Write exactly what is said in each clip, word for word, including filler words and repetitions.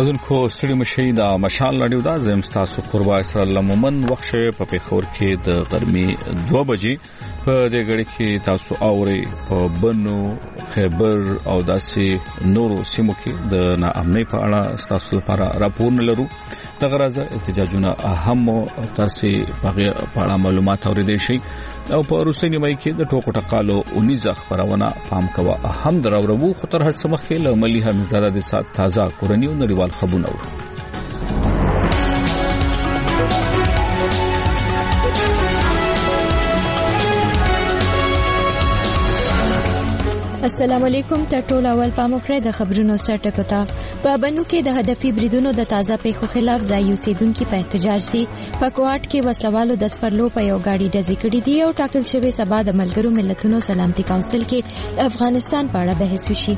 اودونکو ستړي مشي د مشال لړیو دا زم تاسو قربا اسرائیل مومن وخت په پیښور کې د غرمې دوه بجې په دې غړي کې تاسو اوري په بنو خیبر او داسې نورو سیمو کې د ناامنۍ په اړه تاسو لپاره راپور لرو د غرض احتجاجونه اهم تاسو په اړه معلومات اوریدئ شي او په روسي مای کې د ټوکو ټقالو اونیزه خبرونه پام کوه اهم دراورو خطر هڅه مخې له ملي همزاده د سات تازه کورنی او نړیوال خبرونه اورو. السلام علیکم ته ټول اول پام وکړئ د خبرونو سرټکو ته. په بنو کې د هدفي بریدونو د تازه پیښو خلاف ځای اوسیدونکو په احتجاج دي. په کوټ کې وسلوالو د سپرلو په یو گاډي ډزې کړې دي او ټاکل شوی سبا د ملګرو ملتونو سلامتي کونسل کې افغانستان په اړه بحث وشي.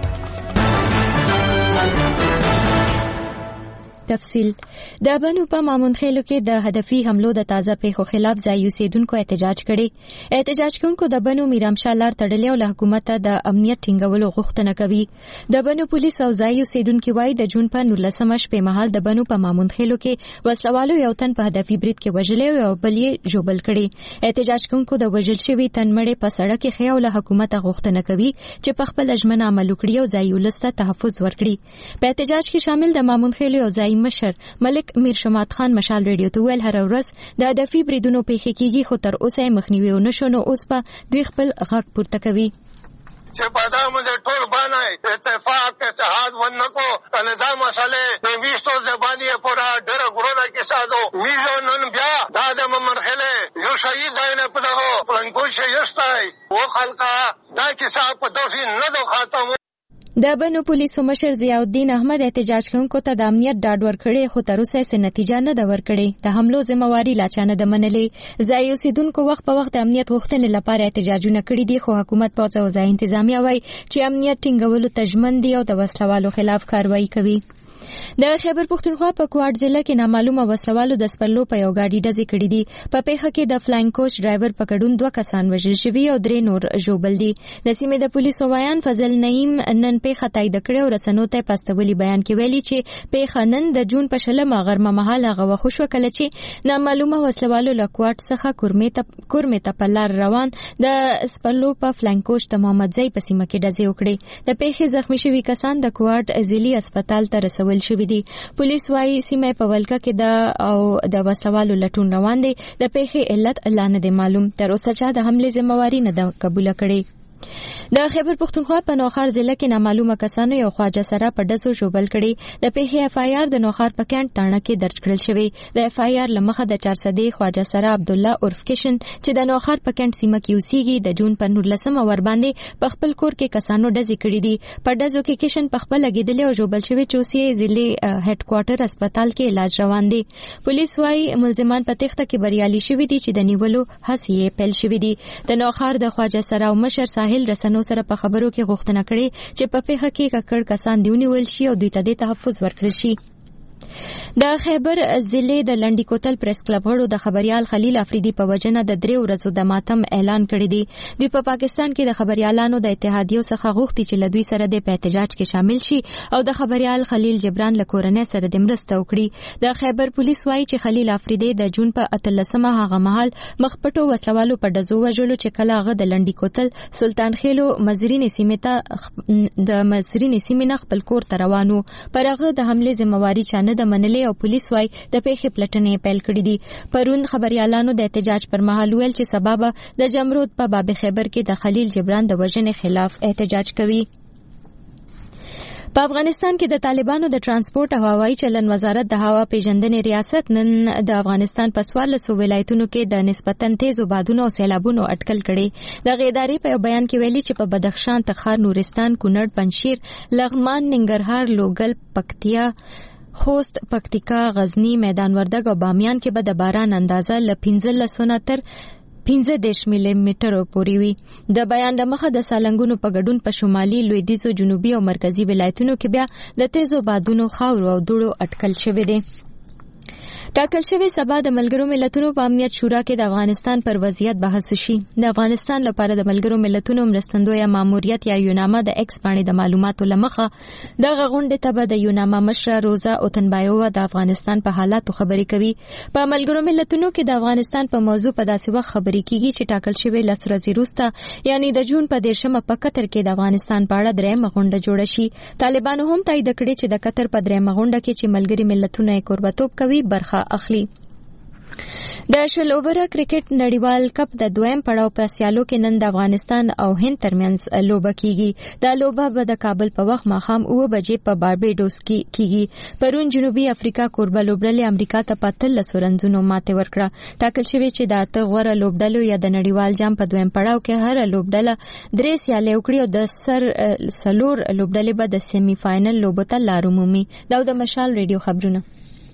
تفصیل د بنو په مامون خېلو کې د هدفي حملو د تازه پیښو خلاف ځای اوسیدونکو احتجاج کړي. احتجاج کوونکو د بنو میرامشاه لار تړلې او له حکومت د امنیت ټینګولو غوښتنه کوي. د بنو پولیس او ځای اوسیدونکو وايي د جون په نولسمه شپې مهال د بنو په مامون خېلو کې وسلوالو یو تن په هدفي برید کې وژلې او بل یې ژوبل کړي. احتجاج کوونکو د وژل شوی تن مړی په سړک کې خیا او له حکومت غوښتنه کوي چې په خپل ژمنه عمل وکړي او ځای ولسته تحفظ ورکړي. په احتجاج کې شامل د مامون خېلو او ځای مشر ملک میر شمات خان مشال ریډیو ته ویل هر ورځ د هدفي بریدونو پیښې کیږي خو تر اوسه مخنیوي نشو نو اوس په دوی خپل غږ پورته کوي. چې په دا موږ ټول باندې اتفاق اتحاد ونکو نظام مسئله میشتو زبانی پورا ډېر غوړه کې ساده میزو نن بیا دا د ممرخله یو شهید زاینه په دغه پلنګو شهیدای و خلقا دا چې صاحب په دوی نه دو خاتم. د بنو پولیسو مشر ضیاء الدین احمد احتجاج کوونکو ته د امنیت ډاډ ورکړي خو تر اوسه یې نتیجه نه ده ورکړې. د حملو ذمہواری لا چانه د منلې. ځای اوسیدونکو وخت په وخت امنیت غوښتنې لپاره احتجاجونه کړي دي خو حکومت پوځ او ځای انتظامیه وايي چې امنیت ټینګولو ته ژمن دي او د وسلوالو خلاف کاروایی کوي. د خیبر پختونخوا په کوټ ضلع کې نامعلومه وسلوالو د سپرلو په یو گاډي ډزې کړې دي. په پیښه کې د فلاینګ کوچ ډرایور په ګډون دوه کسان وژل شوي او درې نور ژوبل دي. د سیمې د پولیسو وایان فضل نعیم نن پیښه تایید کړې او رسنیو ته پاستولي بیان کې ویلي چې پیښه نن د جون په شلمه غرمه مهال هغه وخت شو کله چې نامعلومه وسلوالو له کوټ څخه کورمې ته کورمې ته په لار روان د سپرلو په فلاینګ کوچ د محمد زئی په سیمه کې ډزې وکړې. د پیښې زخمی شوي کسان د کوټ ضلعي هسپتال ته رسول شوي دي. پولیس وايي سیمه په ولکه کې د او د وسوالو لټون روان دي. د پیښې علت لا نه دی معلوم. تر اوسه چا د حمله ذمہواری نه ده قبول کړې. د خیبر پختونخوا په نوخار ضلع کې نامعلومه کسانو یو خواجه سره په ډزو ژوبل کړي. د پیښې اف آی آر د نوخار په کانټ تاڼه کې درج کړل شوی. د اف آی آر لمخه د چار سدې خواجه سره عبد الله عرف کشن چې د نوخار په کانټ سیمه کې اوسېږي د جون په نولسمه ور باندې په خپل کور کې کسانو ډزې کړې دي. په ډزو کې کشن په خپل لګیدل او ژوبل شوی چې اوسې ضلع هډ کوارټر هسپتال کې علاج روان دي. پولیس وايي ملزمان په تخته کې بریالي شوي دي چې د نیولو هڅې پیل شوې دي. د نوخار د خواجه سره او مشر ساحل رسنو سره په خبرو کې غوښتنه کړې چې په پیښه کې ککړ کسان دیونیول شي او دوی ته د تحفظ ورکړل شي. د خیبر ضلع د لنډی کوتل پریس کلب غړو د خبريال خلیل افریدي په وجنه د درې ورځو د ماتم اعلان کړی دی. دوی په پاکستان کې د خبريالانو د اتحادیو څخه غوښتي چې لدوی سره د احتجاج کې شامل شي او د خبريال خلیل جبران له کورنۍ سره د مرسته وکړي. د خیبر پولیس وايي چې خلیل افریدي د جون په اتلسمه هغه مهال مخپټو وسلوالو په دزو وژلو چې کله هغه د لنډی کوتل سلطان خېلو مزرین سیمه ته د مزرین سیمه نه خپل کور ته روانو. پر هغه د حمله ذمہواری چانه د منلې او پولیس وايي د پیښې پلټنې پیل کړې دي. پرون خبريالانو د احتجاج پر مهال ویل چې سبب د جمرود په باب خیبر کې د خلیل جبران د وژنې خلاف احتجاج کوي. په افغانستان کې د طالبانو د ترانسپورت او هوایي چلن وزارت د هوا پیژندنې ریاست نن د افغانستان په څوارلسو ولایتونو کې د نسبتاً تیزو بادونو او سیلابونو اټکل کړي. د ادارې په بیان کې ویلي چې په بدخشان، تخار، نورستان، کونړ، پنجشیر، لغمان، ننګرهار، لوګل، پکتیا، خوست، پکتیکا، غزنی، میدان وردګ او بامیان کې به د باران اندازه ل پنځلس نه تر پنځه دېرش ملي میټر پورې وي. د بیان د مخه د سالنګونو په ګډون په شمالي، لویدیځو، جنوبي او مرکزي ولایتونو کې بیا د تیزو بادونو، خاورو او دوړو اټکل شوی دی. ټاکل شوی سبا د ملګرو ملتونو په امنیت شورا کې د افغانستان پر وضعیت بحث شي. د افغانستان لپاره د ملګرو ملتونو مرستندویه ماموریت یا یوناما د ایکس باندې د معلوماتو لمخه د غونډې ته د یوناما مشره روزا اوتنبایووا د افغانستان په حالاتو خبرې کوي. په ملګرو ملتونو کې د افغانستان په موضوع په داسې وخت خبرې کیږي چې ټاکل شوی لس ورځې وروسته یعنی د جون په دیرشمه په قطر کې د افغانستان په اړه درېیمه غونډه جوړه شي. طالبانو هم تایید کړی چې د قطر په درېیمه غونډه کې چې ملګري ملتونه یې کوربتوب کوي برخه اخلي. د شل اووره کرکټ نړیوال کپ د دویم پړاو په سیالو کې نن د افغانستان او هند ترمنځ لوبه کیږي. دا لوبه به د کابل په وخت ماښام اوه بجې په باربیډوس کې کیږي. پرون جنوبي افریقا کوربه لوبډلې امریکا ته په اتلس رنزونو ماتې ورکړه. ټاکل شوی چې د اته غوره لوبډلو یا د نړیوال جام په دویم پړاو کې هر لوبډله درې سیالۍ وکړي او د سر سلور لوبډلې به د سیمی فائنل لوبو ته لار ومومي. دا د مشال ریډیو خبرونه.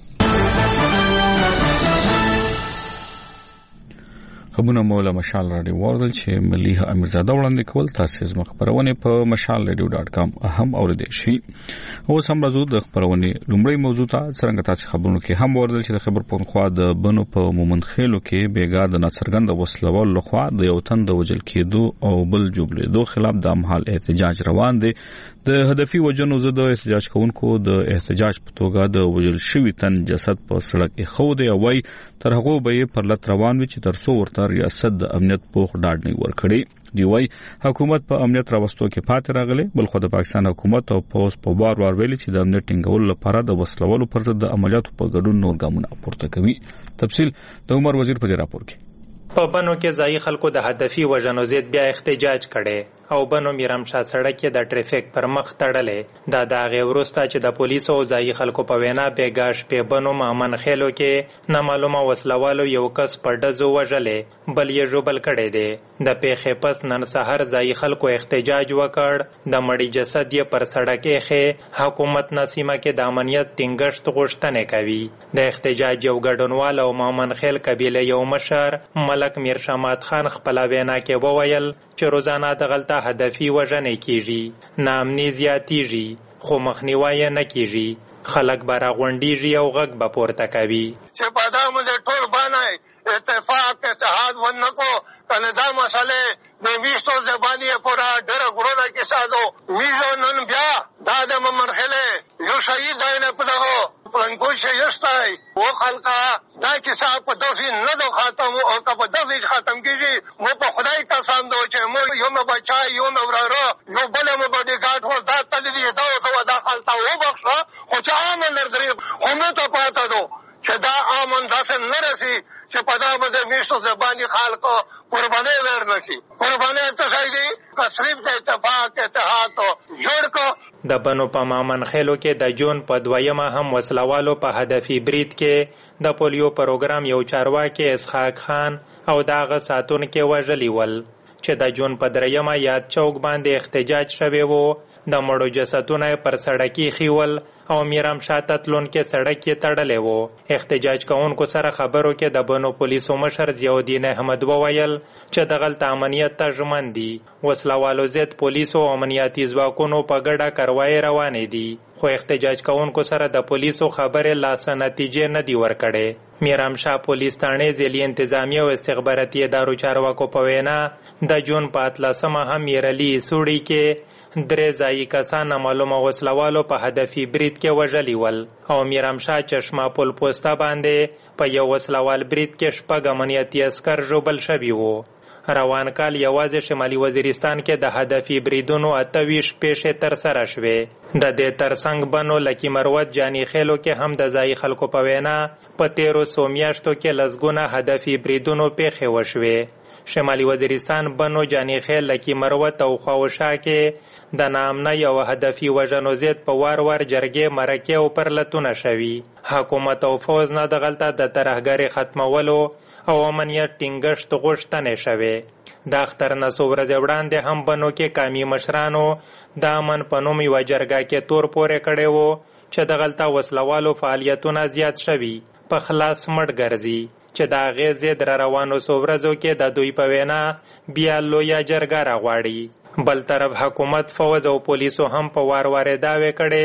خبرونه مولا مشال رادیو وردل چې مليحه امیرزاده وړاندې کول. تاسو زما خبرونه په مشال رادیو ډاټ کام هم اوریدئ شئ. اوس هم راځو د خبرونه لومړی موضوع ته. څنګه تاسو خبرونه کې هم وردل چې د خبر پونخوا د بنو په مومن خېلو کې بیګا د ناڅرګند وسلوال لخوا د یو تن د وجل کېدو او بل جوړېدو خلاف د امحال احتجاج روان دی. د هدفي وجنو زده احتجاج کوونکو د احتجاج په توګه د وجل شوی تن جسد په سړک خو دی او وای تر هغه به پر لټ روان وي چې تر څو ورته ریاست د امنیت پوخ ډاډ نه ورکړي. دی وای حکومت په امنیت راوستو کې پاتې راغلی، بل خو د پاکستان حکومت او پوس په بار بار ویلي چې د امنیت ټینګولو لپاره د وسلوالو پر ضد د عملیاتو په ګډون نور ګامونه پورته کوي. تفصیل د عمر وزیر په دې راپور کې. په بنو کې ځایي خلکو د هدفي وژنو ضد بیا احتجاج کړي او بنو میرمشاه سړک کې د ټریفیک پر مخ تړلې. دا د هغې وروسته چې د پولیسو او ځایي خلکو په وینا بیګا شپې بنو مامن خېلو کې نامعلومه وسلوالو یو کس په ډزو وژلې، بل یې ژوبل کړی دی. د پیښې پس نن سهار ځایي خلکو احتجاج وکړ. د مړي جسد یې پر سړک ایښی. حکومت نه سیمه کې د امنیت ټینګښت غوښتنې کوي. د احتجاج یو ګډونوال او مامن خېل قبیله یو مشر ملک میر شمات خان خپله وینا کې وویل چې روزانه دغلته هدفي وژنې کیږي، ناامني زیاتیږي خو مخنیوی نه کیږي. خلک به راغونډیږي او غږ به پورته کوي. چې په دا باندې ټول باندې اتفاق اتحاد ونکو کنه دا مسئله د ویشتو زبانی پورا ډېر غرونه کې سادو میزو نن بیا دا د مرحله یو شهید داینه په دغه پلنګو شهیدای و خلقا دا چې صاحب په دغه نه د ختم او که په دغه ختم کیږي مو په خدای قسم دو چې مو یو مې بچای یو مې وراره یو بل مې باډي ګارد و دا تل دې دا او دا خلطا و بخښه خو چې امن درې خو نه ته پاتې دو چې دا امن داسې نه رسی چې په دا باندې ویشتو زبانی خلکو قرباني ورنکي. قرباني ته شایدي تصریف د اتفاق اتحاد جوړ کو. د بنو په مامن خېلو کې د جون په دویمه هم وسلوالو په هدفي برید کې د پولیو پروګرام یو چارواکي اسحاق خان او داغه ساتونکي وژلي ول چې د جون په دریمه یاد چوک باندې احتجاج شوی وو. د مړو جسدونه پر سړکي خیول او میرم شاته تلونکي سړک کې تړلې وو. احتجاج کوونکو سره خبرو کې د بنو پولیسو مشر ضیاءالدین احمد وویل چې دغلته امنیت ته ژمن دي. وسلوالو ضد پولیسو او امنیتي ځواکونو په ګډه کاروایي روانې دي، خو احتجاج کوونکو سره د پولیسو خبرې لاسه نتیجې نه دي ورکړې. میرم شاه پولیس تانې ځلي انتظامی او استخباراتي ادارو چارواکو په وینا د جون په اتلسمه هم میرلي سوړي کې درې ځایي کسان نامعلومه وسلوالو په هدفي برید کې وژلي ول او میرم شاه چشمه پل پوسته باندې په یو وسلوال برید کې شپږ امنیتي عسکر ژوبل شوي وو. روان کال یوازې شمالي وزیرستان کې د هدفي بریدونو اته ویشت پیښې ترسره شوې. د دې ترڅنګ بنو لکي مروت جاني خېلو کې هم د ځایي خلکو په وینا په تیرو څو میاشتو کې لسګونه هدفي بریدونو پیښې وشوې. شمالي وزیرستان بنو جاني خېل لکي مروت او خواوشا کې د نامنه یو هدفي وژنو ضد په وار وار جرګې مرکې او پرلتونه شوي. حکومت او فوز نه دغلته د ترهګرۍ ختمولو او امنیت ټینګښت غوښتنې شوې. د اختر نه څو ورځې وړاندې هم بنو کې قامي مشرانو د امن په نوم یوه جرګه کې تور پورې کړی و چې دغلته وسلوالو فعالیتونه زیات شوي په خلاص مړ ګرځي چې د هغې ضد را روانو څو ورځو کې د دوی په وینا بیا لویه جرګه راغواړي. بل طرف حکومت، فوز او پولیسو هم په وار وارې دعوې کړې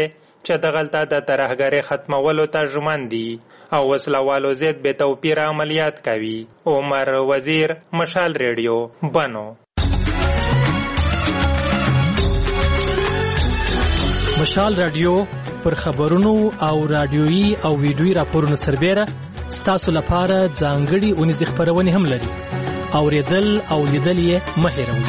چې دغلته د ترهګرۍ ختمولو ته ژمن دي او وسلوالو ضد بې توپیره عملیات کوي. عمر وزیر، مشال ریډیو، بنو. مشال رادیو پر خبرونو او رادیويي او ویډیويي راپورونو سربېره ستاسو لپاره ځانګړي اونیزې خپرونې هم لري. اورېدل او لیدل یې مه هېروئ.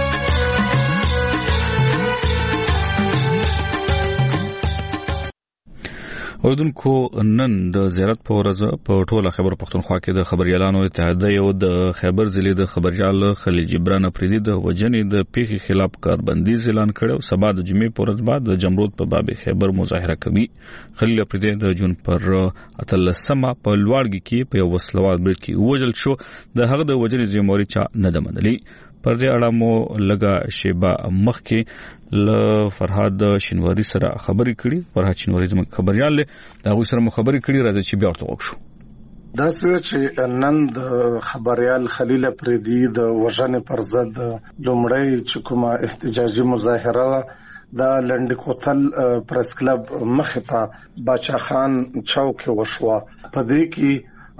اوردونکو نن د زیارت په ورځ په ټوله خیبر پښتونخوا کې د خبريالانو اتحادیه او د خیبر ضلع د خبريال خلیل جبران افریدي د وجنې د پیښې خلاف کاربندیز اعلان کړو. سبا د جمعې په ورځ بعد د جمرود په باب خیبر مظاهره کوي. خلیل افریدي د جون پر اتلسمه په لوړګي کې په وسلوال برید کې وژل شو. د هغه د وجنې ذمہواری چا نه ده منلې. پر دې اړه مو لګا شیبا مخکې ل فرهاد شینواری سره خبرې کړې. فرهاد شینواری زموږ خبريال له هغه سره مو خبرې کړې. راځي چې بیا ورته وښو. دا چې نن د خبريال خلیل افریدي د وژنې پر ضد لومړی چې کومه احتجاجي مظاهره د لنډ کوتل پریس کلب مخې ته باچا خان چوک وشوه. په دې کې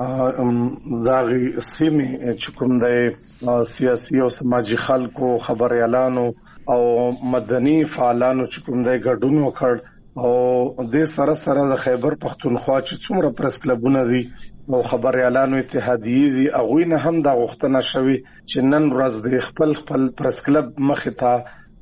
داغي سیمه چې کوم د سیاسي او سماجی خلکو خبريالانو او مدني فعالانو چې کوم د ګډون وکړ او د سره سره د خیبر پښتونخوا چې څومره پریس کلبونه دي او خبريالانو اتحادیه دي هغه نه هم د غوښتنه شوی چې نن ورځ د خپل خپل پریس کلب مخې ته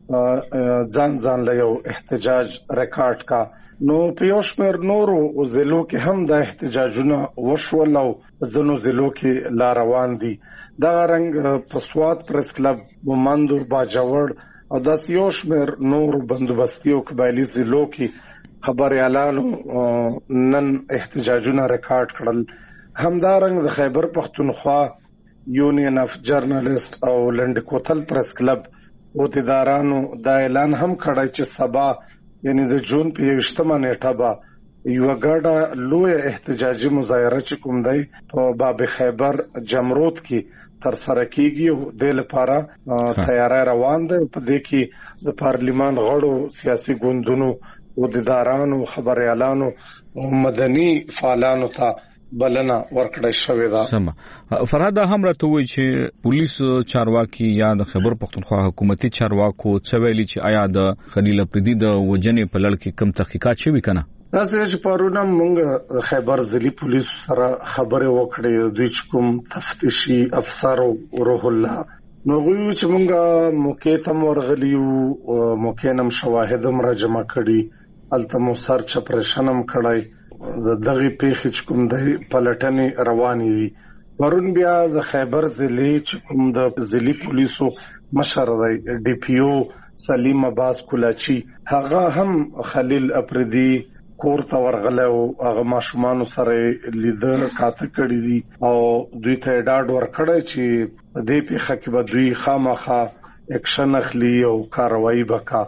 ځان ځان له یو احتجاج ریکارډ کا. نو په یو شمېر نورو ضلعو کې هم د احتجاجونه وشول او ځینو ضلعو کې لا روان دي. دا رنګ په سوات پریس کلب، مومندو، باجوړ او داسې یو شمېر نورو بندوبستي او قبایلي ضلعو کې خبريالانو نن احتجاجونه ریکارډ کړل. همدارنګ د خیبر پښتونخوا یونین اف جرنالست او لنډ کوتل پریس کلب عہدیدارانو دا اعلان هم کړی چې سبا یعنی د جون په یوشتمه نیټه به یو ګډه لوی احتجاجي مظاهره چې کوم دی په باب خیبر جمرود کې تر سره کیږي او د لپاره تیاری روان ده. په دې کې د پارلیمان غړو، سیاسي ګوندونو، عہدیدارانو، خبريالانو او مدني فعالانو ته بلنه ورکړی شوې ده. سم فرهاد هم راته وایي چې پولیس چارواکي یا د خیبر پښتونخوا حکومتي چارواکو څه ویلي چې آیا د خلیل افریدي د وجنې په لړ کې کوم تحقیقات شوي کنه؟ تاسو چې پرونه موږ خیبر ضلع پولیس سره خبرې وکړې. دوی چې کوم تفتیشي افسر روح الله نو غوښتل چې موږ موقع ته ورغلیو، موقع نم شواهد هم را جمع کړي، التمو سرچ اپریشنم کړای. د دغه پیښې چې کوم د پلټنې روانې دي. ورون بیا د خیبر ضلع چې کوم د ضلع پولیسو مشر دی ډي پی او سلیم عباس کولاچی، هغه هم خلیل افریدي کور ته ورغله او هغه ماشومان سره لیدل کاته کړی دي او دوی ته ډاډ ورکړی چې دې پیښه کې به دوی خامخا اکشن اخلي او کاروایی وکړي.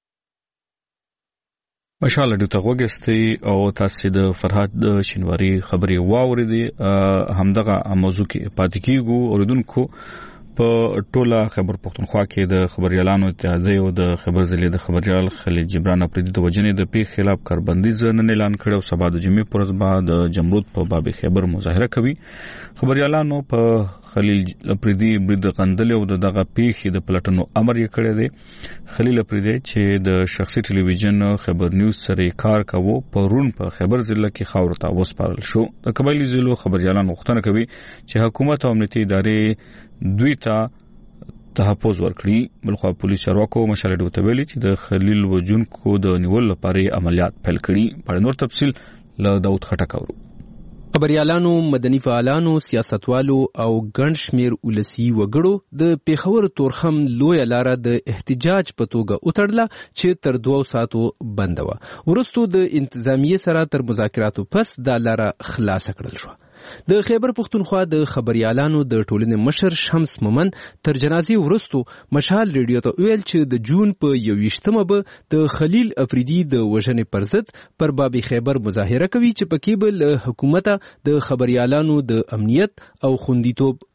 ماشاءالله دې ته وګستي او تاسو د فرهاد شینواری خبري واوریدي. همدغه موضوع کې پاتې کیږو. اوریدونکو په ټوله خیبر پښتونخوا کې د خبريالانو اتحادیه او د خیبر ضلع د خبريال خلیل جبران افریدي د وجنې د پیښې خلاف کاربندیز نن اعلان کړو. سبا د جمعې پر ورځ بعد جمرود په باب خیبر مظاهره کوي. خبريالانو په خلیل افریدي برید غندل او دغه پیښې د پلټنو امر یې کړی دی. خلیل افریدي چې د شخصي ټلویزیون خبر نیوز سره کار کاوه پرون په خیبر ضلع کې خاور ته وسپارل شو. د قبایلی ضلعو خبريالانو غوښتنه کوي چې حکومت او امنیتي ادارې دوی ته تحفظ ورکړي. بلخو پولیس چارواکو مشال ډیو ته ویلي چې د خلیل وجونکو د نیول لپاره عملیات پیل کړي. په نور تفصیل له داوود خټک اورو. خبريالانو، مدني فعالانو، سیاستوالو او ګڼ شمیر ولسی وګړو د پیښور تورخم لوی لاره د احتجاج په توګه وتړله چې تر دوه ساعتو بند و. ورستو د انتظامیه سره تر مذاکراتو پس دا لاره خلاص کړل شو. د خیبر پښتونخوا د خبريالانو د ټولنې مشر شمس مومن تر جنازې ورستو مشال ریډیو ته ویل چې د جون په یوویشتمه به د خلیل افریدي د وژنې پر ضد پر باب خیبر مظاهره کوي چې پکې به له حکومت د خبريالانو د امنیت او خوندیتوب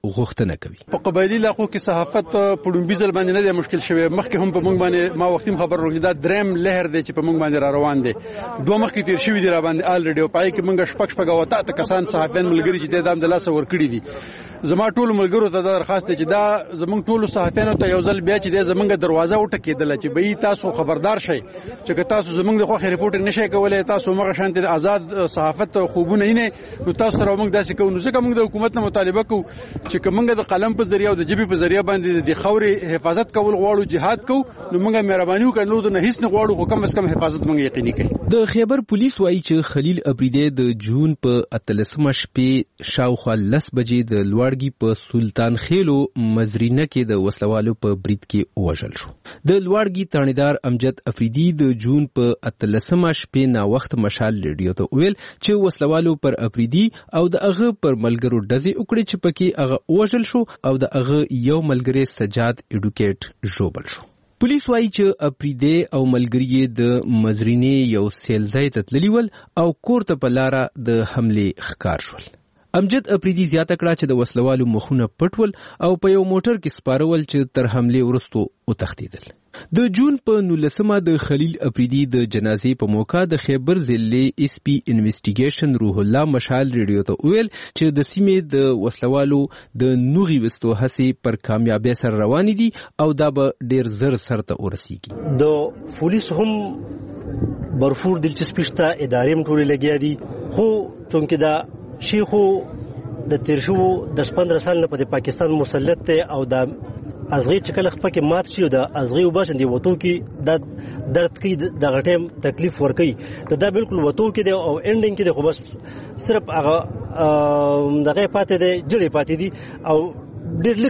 غوښتنه کوي. په قبایلی علاقو کې صحافت په ډومبي ځل باندې نه دی مشکل شوی. مخکې هم په موږ باندې ما وختیم خبر ورکړی دا دریم لهر دی چې په موږ باندې را روان دی. دوه مخکې تیر شوی دی را باندې الریډي او پای کې موږ شپږ شپږ او تا کسان صحافیان ملګری چې د دام د لاس ور کړی دي. زما ټول ملګرو ته درخواست دی چې دا زمونږ ټول صحافیانو ته یو ځل بیا چې د زمونږ دروازه وټکیدله چې به تاسو خبردار شئ چې تاسو زمونږ د خوخه ریپورټ نشئ کولای، تاسو موږ شانت آزاد صحافت خوبونه نه نو تاسو سره موږ داسې کوو. نو ځکه موږ د حکومت نه مطالبه کوو چې کومه د قلم په ذریعہ او د جبهې په ذریعہ باندې د خوري حفاظت کول غواړو، جهاد کوو، نو موږ مهرباني وکړو نو نه هیڅ نه غواړو، خو کم از کم حفاظت موږ یقیني کړو. د خیبر پولیس وایي چې خلیل ابریدی د جون په اتلسمه شپې شاوخوا لس بجې د لوړګي په سلطان خېلو مزرینه کې د وسلوالو په برید کې وژل شو. د لوړګي تانیدار امجد افریدی د جون په اتلسمه شپې نا وخت مشال ریډیو ته ویل چې وسلوالو پر افریدی او د هغه پر ملګرو ډزې وکړې چې پکې هغه وژل شو او د هغه یو ملګری سجاد ایډوکیټ ژوبل شو. پولیس وایي چې افریدی او ملګری د مزرینې یو سیلځای ته تللي ول او کور ته په لاره د حملې ښکار شول. امجد افریدی زیاته کړه چې د وسلوالو مخونه پټول او په یو موټر کې سپارول چې تر حملې وروسته وتښتیدل. د جون په نولسمه د خلیل افریدی د جنازې په موقع د خیبر ضلع اس پی انویسټیګیشن روح الله مشال ریډیو ته ویل چې د سیمې د وسلوالو د نوغي وستو هڅې پر کامیابی سره روان دي او دا به ډیر زر سرته ورسیږي. د پولیس هم برفور دلچسپي شته، ادارې هم ټولې لګیا دي، خو چونکې دا شیخو د تیر شو د پندرہ سال نه په پاکستان مسلط ته او د ازغی چې کله خپل مات شي د ازغی وباسن دی وته کې د درد کې د غټم تکلیف ور کوي دا بالکل وته کې دی او انډینګ کې دی، خو بس صرف هغه دغه پاتې دی جړې پاتې دي او ډېر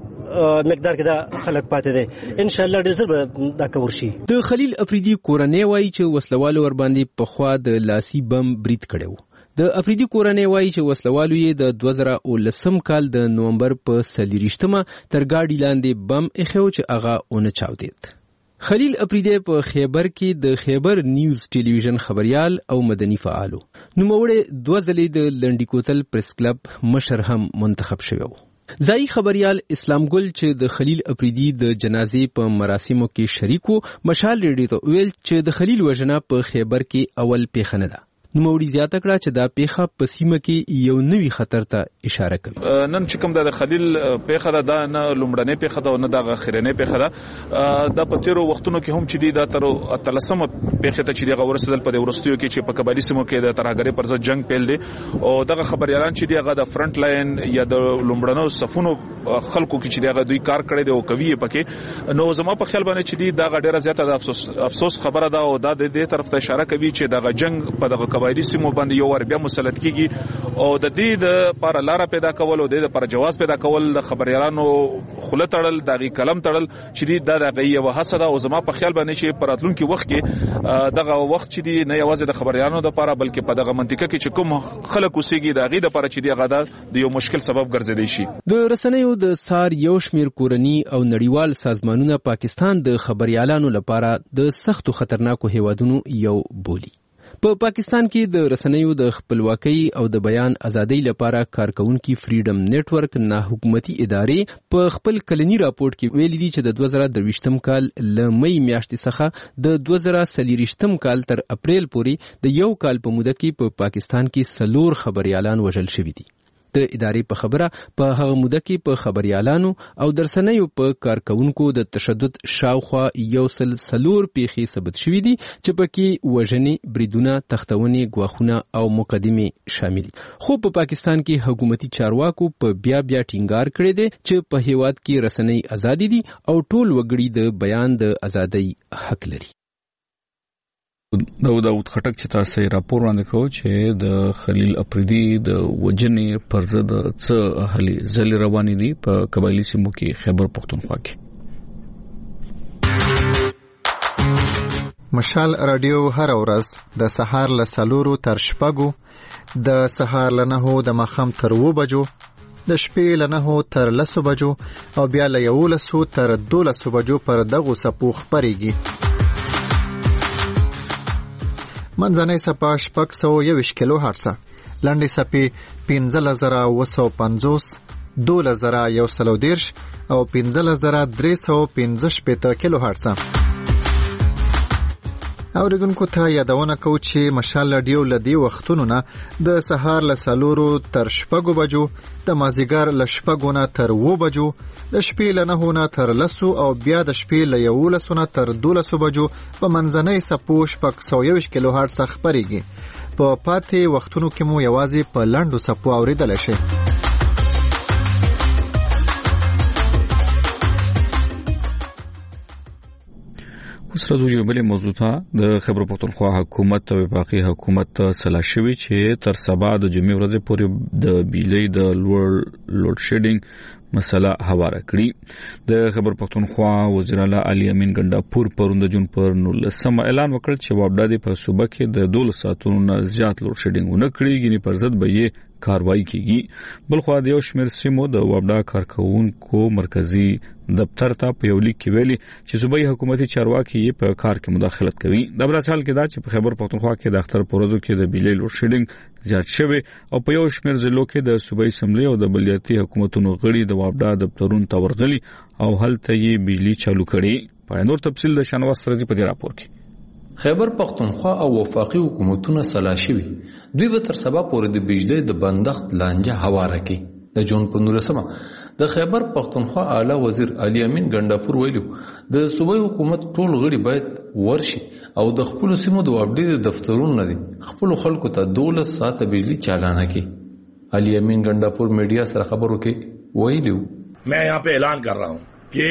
لږ مقدار کې دا خلک پاتې دي. ان شاء الله ډېر زر دا کور شي. د خلیل افریدی کورنۍ وایي چې وسلوالو ور باندې په خوا د لاسي بم برید کړو. د افریدی کورنۍ وایي چې وسلوالو یې د دوه زره ولسم کال د نومبر په څلېرویشتمه تر ګاډي لاندې بم ایښو چې هغه ونه چاودېد. خلیل افریدی په خیبر کې د خیبر نیوز ټلویزیون خبريال او مدني فعالو. نوموړی دوه ځلې د لنډی کوتل پریس کلب مشر هم منتخب شوی و. ځای خبريال اسلام ګل چې د خلیل افریدی د جنازې په مراسمو کې شریک و مشال ریډیو ته ویل چې د خلیل وژنه په خیبر کې اول پیښه نه ده. نوموړي زیاته کړه چې دا پیښه په سیمه کې یو نوي خطر ته اشاره کوي. نن چې کوم د خلیل پیښه ده دا نه لومړنۍ پیښه ده او نه د اخرنۍ پیښه ده. دا په تیرو وختونو کې هم چې دی دا تر اتلسمه پیښه ته چې دی ورسېدل په ورستیو کې چې په قبایلی سیمو کې د ترهګرۍ پر ضد جنگ پیل دی او دغه خبريالان چې دی هغه د فرنٹ لاین یا د لومړنو صفونو خلکو کې چې دی هغه دوی کار کړی دی او کوي پکې. نو زما په خیال باندې چې دی دا ډیره زیاته د افسوس افسوس خبره ده او دا د دې طرف ته اشاره کوي چې دغه جنگ په دغه قبایلی سیمو باندې یو ور بیا مسلط کیږي او د دې د پر لار پیدا کول او د پر جواز پیدا کول د خبريالانو خله تړل دغه کلم تړل چې دی د دغه یو حسد او زما په خیال باندې چې پراتلونکو وخت کې دغه وخت چې دی نه یوازې د خبريالانو د لپاره بلکې په دغه منطقه کې چې کوم خلک اوسېږي دغه د لپاره چې دی غدا د یو مشکل سبب ګرځیدي شي. د رسنیو د سار یو شمیر کورنی او نړیوال سازمانونه پاکستان د خبريالانو لپاره د سختو خطرناکو هیوادونو یو بولی. په پا پاکستان کې د رسنیو د خپلواکۍ او د بیان ازادۍ لپاره کارکونکي فریډم نتورک نه حکومتي ادارې په خپل کلنی راپورټ کې ویلي دي چې د دوه زره درویشتم کال ل مې میاشتې څخه د دوه زره څلېرویشتم کال تر اپریل پورې د یو کال په موده کې په پا پاکستان کې سلور خبريالان وژل شوي دي. د ادارې په خبره په هغه موده کې په خبريالانو او درسنیو په کارکونکو د تشدد شاوخوا یو سل سلور پیښې ثبت شوې دي چې پکې وژنې، بریدونه، تختونې، ګواښونه او مقدمې شامل دي. خو په پا پاکستان کې حکومتي چارواکو په بیا بیا ټینګار کړی دی چې په هیواد کې رسنۍ ازادي دي او ټول وګړي د بیان د ازادۍ حق لري. داود داود خټک چې تاسو راپور وړاندې کوو چې د خلیل افریدی د وجنې پر ضد څه هلې ځلې روانې دي په قبایلی سیمو کې خیبر پختونخوا کې. مشال رادیو هر ورځ د سهار له څلورو تر شپږو، د سهار له نهو د ماښام تر اووه بجو، د شپې له نهو تر لسو بجو او بیا له یولسو تر دولسو بجو پر دغو څپو خپرېږي. منځنۍ څپه شپږ سوه یوویشت کیلو هرټزه، لنډې څپې پنځلس زره اوه سوه پنځوس، دولس زره یو سل او دېرش او پنځلس زره درې سوه پنځه شپېته کیلو هرټز. اوریدونکو ته یادونه کوو چې مشال رادیو له دې وختونو نه د سهار له څلورو تر شپږو بجو، د مازدیګر له شپږو نه تر اووه بجو، د شپې له نهو نه تر لسو او بیا د شپې له یولسو نه تر دولسو بجو په منځنۍ څپو شپږ سوه یوویشت کیلو هرټز خپرېږي. په پاتې وختونو کې مو یوازې په لنډو څپو اورېدلی شي. اوس راځو یو بلې موضوع ته. د خیبر پښتونخوا حکومت او وفاقي حکومت سلا شوی چې تر سبا د جمعې ورځې پورې د بجلی د لوړ لوډ شیډینګ مسله هواره کړي. د خیبر پښتونخوا وزیر اعلی علي امین ګنڈاپور پرون د جون پر نولسمه اعلان وکړ چې وابډا په صوبه کې د دولس ساعتونو نه زیات لوډ شیډینګ ونه کړي، یعنی پر ضد به یې کاروایی کیږي. بلخو د یو شمېر سیمو د وابډا کارکونکو مرکزی دفتر ته په یو لیک کې ویلي چې صوبایي حکومتي چارواکي یې په کار کې مداخلت کوي. د بل حال کې دا چې په خیبر پښتونخوا کې د اختر پروژو کې د بجلی لوډ شیډینګ زیات شوی او په یو شمېر ضلعو کې د صوبایي اسمبلی او د بلدیاتي حکومتونو غړي د وابډا دفترونو ته ورغلي او هلته یې بجلی چالو کړي. په نور تفصیل د شنواز فرضي په دې راپور کې. خیبر پښتونخوا او وفاقي حکومتونه سلا شوي، دوی به تر سبا پورې د بجلی د بندښت لانجه هواره کړي. د جون په نولسمه د خیبر پښتونخوا اعلی وزیر علي امین ګنڈاپور ویلو د صوبایي حکومت ټول غړي باید ورشي او د خپل سیمو د وابډې د دفترونو نه دي خپل خلکو ته دولس ساعته بجلی چالانه کړي. علي امین ګنڈاپور میډیا سره خبرو کې ویلو मैं यहाँ पे ऐलान कर रहा हूँ कि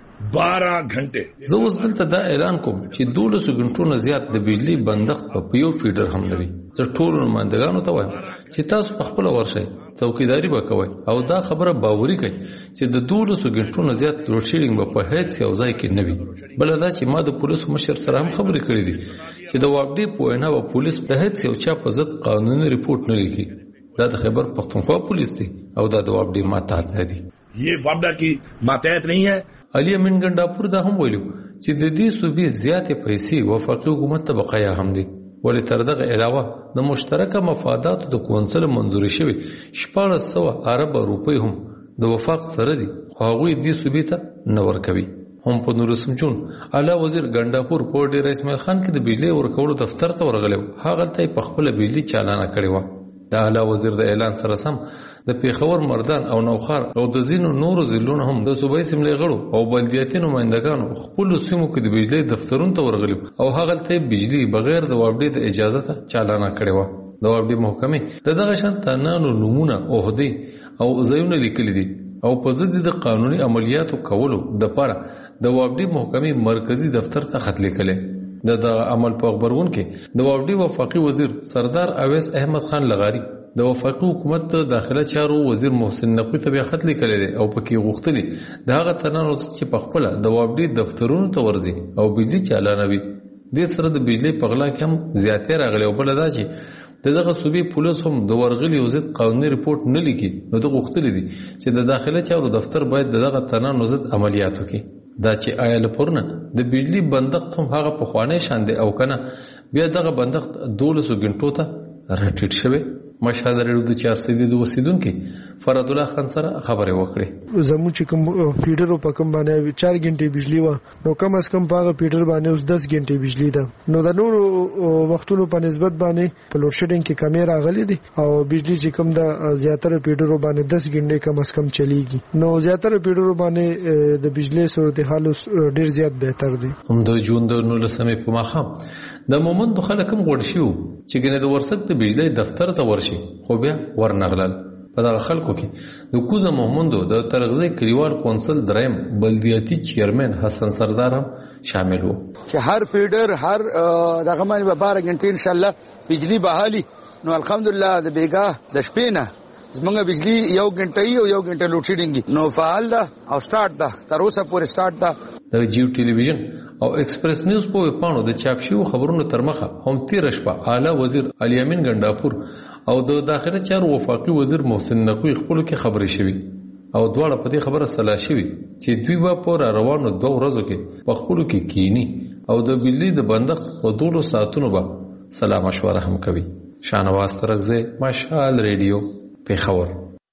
बारह घंटे زه اوس دلته دا اعلان کوم چې دولس غنټو نه زیات د بجلی بندښت په یو فیډر هم نه وي. زه ټول نمائندګانو ته وایم چې تاسو په خپل ورشئ، څوکیداری به کوئ او دا خبره باوري کړئ چې د دولس غنټو نه زیات لوډ شیډینګ به په هیڅ یو ځای کې نه وي. بل دا چې ما د پولیسو مشر سره هم خبرې کړې دي چې د وابډې په وینا به پولیس د هیڅ یو چا په ضد قانوني ریپورت نه لیکي. دا د خیبر پښتونخوا پولیس دی او دا د وابډې ماتحت نه دي. ये वापडा की मातहत नहीं है. علي امین ګنڈاپور دا هم ویلو چې د دې صوبې زیاتې پیسې وفاقي حکومت ته بقایا هم دي، ولې تر دغه علاوه د مشترکه مفاداتو د کونسل منظوري شوی شپاړس سوه ارب روپۍ هم د وفاق سره دي، خو هغوی دې صوبې ته نه ورکوي. هم په نولسم جون اعلی وزیر ګنڈاپور په ډیر اسماعیل خان کې د بجلی ورکولو دفتر ته ورغلی، هغه ته په خپل بجلی چالانه کړې و. د اعلی وزیر د اعلان سره سم د پیښور مردان او نوخار او د ځینو نورو ضلعونو هم د صوبایي اسمبلی غړو او بلدیاتي نمائندګانو خپل سیمو کې د بجلی دفترونو ته ورغلي او هغه ته بجلی بغیر د وابډې د اجازه ته چالانه کړې و. د وابډې محکمې د دغه شان تنانو نمونه عہدې او ځایونه لیکلي دي او په ضد د قانوني عملیاتو کولو د پاره د وابډې محکمې مرکزی دفتر ته خط لیکلی. د دغه عمل په خبرون کې د وابډې وفاقي وزیر سردار اویس احمد خان لغاری د وفاقي حکومت داخله چارو وزیر محسن نقوی ته بیا خط لیکلی دی او پکې غوښتلي د هغه تنانو چې په خپله د وابډې دفترونو ته ورځي او بجلی چالانوي. دې سره د بجلی په غلا کې هم زیاتې راغلی او بله دا چې د دغه صوبې پولیس هم د ورغلي او ضد قانوني ریپورټ نه لیکي، نو د غوښتلي دي چې د داخله چارو دفتر باید د دغه تنانو ضد عملیات وکړي. دا چې آیا لپورنه د بجلی بندښت هم هغه پخوانی شان دی او کنه بیا دغه بندښت دولسو غنټو ته راټیټ شوی. مشهد لري د چار سیدي د وسیدونکو فراد الله خان سره خبرې وکړې. زموږ چې کوم فیډر په کوم باندې چار غنټې بجلی و، نو کم از کم په فیډر باندې اوس دس غنټې بجلی ده. نو د نورو وختونو په نسبت باندې په لوډ شیډینګ کې کمی راغلي دي او بجلی چې کوم د زیاتره فیډر باندې دس غنټې کم از کم چلیږي. نو زیاتره فیډر باندې د بجلی صورتحال ډیر زیات بهتر دي. هم د جون د نولسمې په ماښام د مومند خلک هم غوړ شو چې ګنې د ورسک د بجلی دفتر ته ورشي، خو بیا ورنغلل. په دغه خلکو کې د کوزه محمودو د ترغزی کلیوال کونسل دریم بلدیاتي چیرمن حسن سردار هم شامل وو چې هر فیډر هر دغه باندې به بارہ غنټې ان شاء الله بجلی بحالي. نو الحمدلله د بیګا د شپې نه زمونږ بجلی یو غنټه او یو غنټه لوډ شیډینګ نو فعال ده او سٹارټ ده، تر اوسه پورې سٹارټ ده. د جیو ټلویزیون او ایکسپریس نیوز په پاڼو د چاپ شویو خبرونو تر مخه هم تیر شپه اعلی وزیر علي امین ګنڈاپور او د داخله چارو وفاقي وزیر محسن نقوی خپل کې خبرې شوي او دواړه په دې خبره سلا شوي چې دوی به په روانو دوه ورځو کې په خپل کې کینی او د بجلی د بندښت په دولو ساعتونو به سلام مشوره هم کوي. شانواز سرغزه مشال ریډیو پیښور.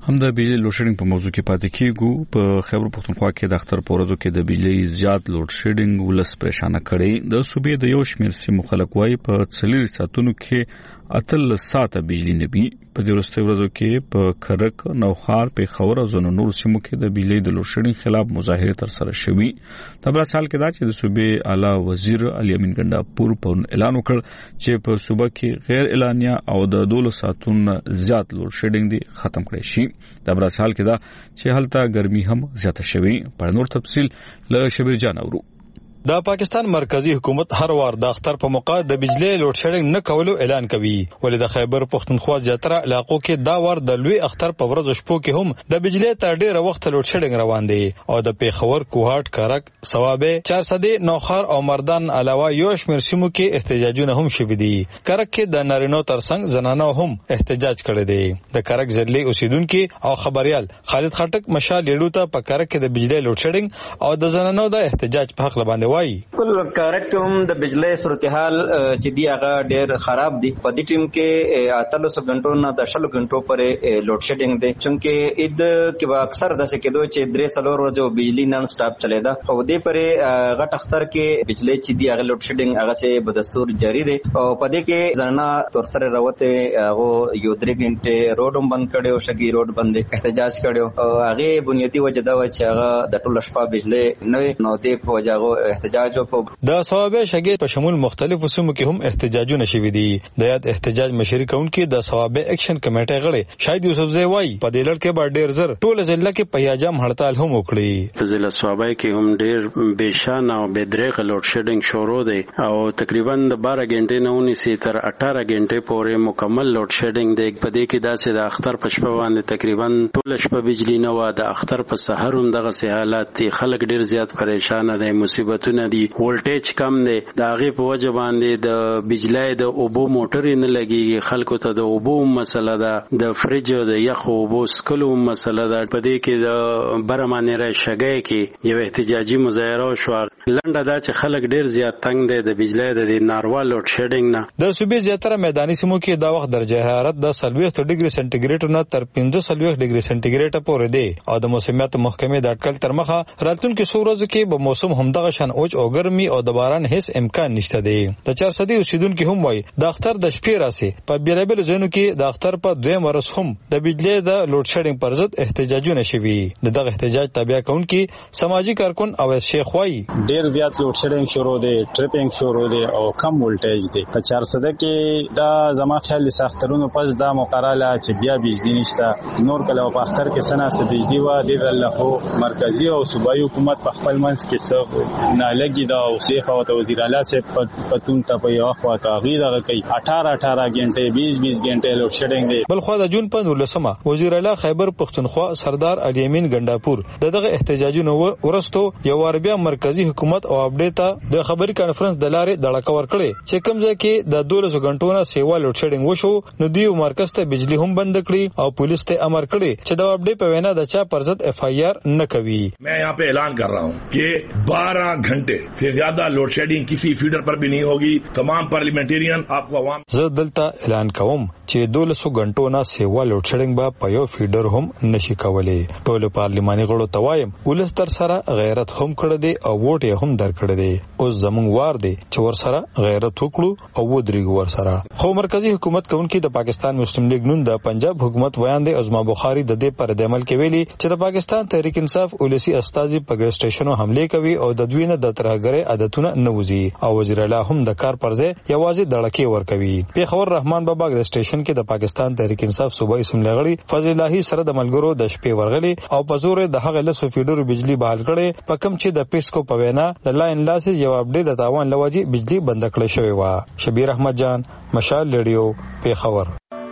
هم د بجلی لوډ شیډینګ په موضوع کې پاتې کیږو. په خیبر پختونخوا کې د اختر پورزو کې د بجلی زیات لوډ شیډینګ ولس پریشان کړي. د صوبې د یو شمېر سیمو خلک وايي په څلور ساعتونو کې اتل ساعته بجلی نه وي. په دې وروستي ورځو کې په کرک، نوخار، پیښور او ځینو نور سیمو کې د بجلی د لوډ شیډینګ خلاف مظاهره تر سره شوې. د بل سال کې دا چې د صوبې اعلی وزیر علي امین ګنداپور په اعلان وکړ چې په صوبه کې غیر اعلانیه او د دولس ساعتونو زیات لوډ شیډینګ دی ختم کړی شي. د بل سال کې دا چې هلته ګرمي هم زیاته شوې. په نور تفصیل له شبیر جان اورو. د پاکستان مرکزی حکومت هر وار د اختر په موقع د بجلی لوډ شیډینګ نه کولو اعلان کوي، ولې د خیبر پختونخوا زیاتره علاقو کې دا وار د لوی اختر په ورځ شپو کې هم د بجلی تر ډیره وخت لوډ شیډینګ روان دی او د پیښور، کوهاټ، کرک، صوابه، چارسده، نوخار او مردان علاوه یو شمېر سیمو کې احتجاجونه هم شوي دي. کرک کې د نارینو ترڅنګ زنانو هم احتجاج کړی دی. د کرک ضلعي اوسیدونکو او خبريال خالد خټک مشال لیډو ته په کرک کې د بجلی لوډ شیډینګ او د زنانو د احتجاج په حق باندې کل کارک هم د بجلی صورتحال چې دی هغه ډیر خراب دی. په دې ټیم کې اتلس غنټو نه د شل غنټو پرې لوډ شیډینګ دی، چونکه اید کې به اکثر داسې کېدو چې درې څلور ورځې بجلی نن سټاپ چلیدا او دې پرې غټ اختر کې بجلی چې دی هغه لوډ شیډینګ هغه سه بدستور جاری دی او په دې کې زنانه تر سره راوته هغه یو درې غنټه روډ هم بند کړو، شګي روډ باندې احتجاج کړو او هغه بنیادی وجه دا و چې هغه د ټول شپه بجلی نه نو دې په وجه احتجاج د ثوابه شګې په شمول مختلفو سیمو کې هم احتجاجونه شوي دي. د یاد احتجاج مشري کوونکي د ثوابه اکشن کمیټې غړي شاهد یوسف زئی وايي په دې لړ کې به ډیر زر ټول ضلع کې پیاجام هړتال هم وکړي. په ضلع ثوابه کې هم ډیر بشان او بدرېغه لوډ شیډینګ شروع دی او تقریبا د بارہ غنټې نه ونیسي تر اٹھارہ غنټې پورې مکمل لوډ شیډینګ دی. په دې کې داسې د اختر په شپه باندې تقریبا ټول شپه بجلی نه و. د اختر په سحر هم دغه سه حالات دي. خلک ډیر زیات پریشان دي، مصیبتونه دي، ولټیج کم دی. د هغه په وجه باندې د بجلی د اوبو موټر نه لګي، خلکو ته د اوبو مسله ده، د فریج او د یخ اوبو سکلو مسله ده. په دې کې د برمانه را شګای کې یو احتجاجي مظاهره شو. لنډه دا چې خلک ډیر زیات تنگ دي د بجلی د ناروا لوډ شیډینګ نه. د صوبې زیاتره میداني سیمو کې دا وخت درجه حرارت د سلويخ ډیګري سنټیګریډ نه تر پنځه سلويخ ډیګري سنټیګریډ پورې دی او د موسمیات محکمې د اټکل تر مخه راتلونکو څو ورځو کې به موسم همدغه شان اوج او ګرمي او د باران هیڅ امکان نشته دی. د چارسدي اوسیدونکو هم وایي د اختر د شپې راسي په بیلابل ځایونو کې د اختر په دویم ورځ هم د بجلی د لوډ شیډینګ پر ضد احتجاجونه شوي. دغه احتجاج تابع کونکي سماجی کارکون اویس شیخ وایي ډیر زیات لوډ شیډینګ شروع دی، ټریپینګ شروع دی او کم ولټیج دی. په چارسده کې دا زما خیال ساخترونو پس دا مقرره چې بیا بجلی نشته. نور کله په اختر کې سنا سه بجلی و د الله مرکزی او صوبایي حکومت په خپل منځ کې څه نه لګي دا او شیخ او وزیر اعلی سے پتون ته په یو خوا تغیر هغه کوي اٹھارہ اٹھارہ غنټه بیس بیس غنټه لوډ شیډینګ دی. بل خو د جون په نولسمه وزیر اعلی خیبر پختونخوا سردار علي امین ګنداپور دغه احتجاجونه ورستو یو ور بیا مرکزی حکومت او اپډیټ د خبري کانفرنس د لارې دړکا ور کړي چې کوم ځای کې د دولس غنټو نه سیوا لوډ شیډینګ وشو نو دیو مرکز ته بجلی هم بند کړي او پولیس ته امر کړي چې د اپډیټ په وینا د چا پر ضد اف آئی آر نه کوي. मैं यहाँ पे ऐलान कर रहा हूँ कि बारह घंटे से ज्यादा लोड शेडिंग किसी फीडर पर भी नहीं होगी. तमाम पार्लियामेंटेरियन आपको आवाम زه دلته اعلان کوم چې دولسو غنټو نه سیوا لوډ شیډینګ به په یو فیډر هم نشي کولی. ټول پارلیماني غړو ته وایم ولس تر سره غیرت هم کړی دی او ووټ یې هم درکړی دی. اوس زمونږ وار دی چې ور سره غیرت وکړو او ودرېږو ور سره. خو مرکزی حکومت کوونکی د پاکستان مسلم لیگ نون د پنجاب حکومت ویان دی عظما بخاری د دې پر عمل کې ویلي چې د پاکستان تحریک انصاف ولسی استازي په ګریس سټیشنو حمله کوي او د دوی نه د ترهګرۍ عادتونه نه وځي او وزیر اعلی هم د کار پر ځای یوازې دړکې ور کوي. پیښور رحمان بابا ګریس سټیشن کې د پاکستان تحریک انصاف صوبایي اسمبلی غړي فضل الله سره د ملګرو د شپې ورغلي او په زور د هغه لسو فیډرو بجلی بحال کړي په کم چې د پیسکو په وینا د لاین لاسز یو اپډیټ د تاوان لوجي بجلی بند کړی شوی و. شبیر احمد جان مشال ریډیو پیښور.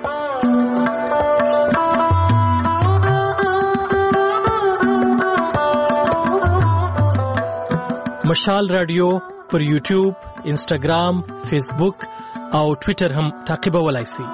مشال رادیو پر یوټیوب، انسټاګرام، فیسبوک او ټوئیټر هم تعقیبولای شئ.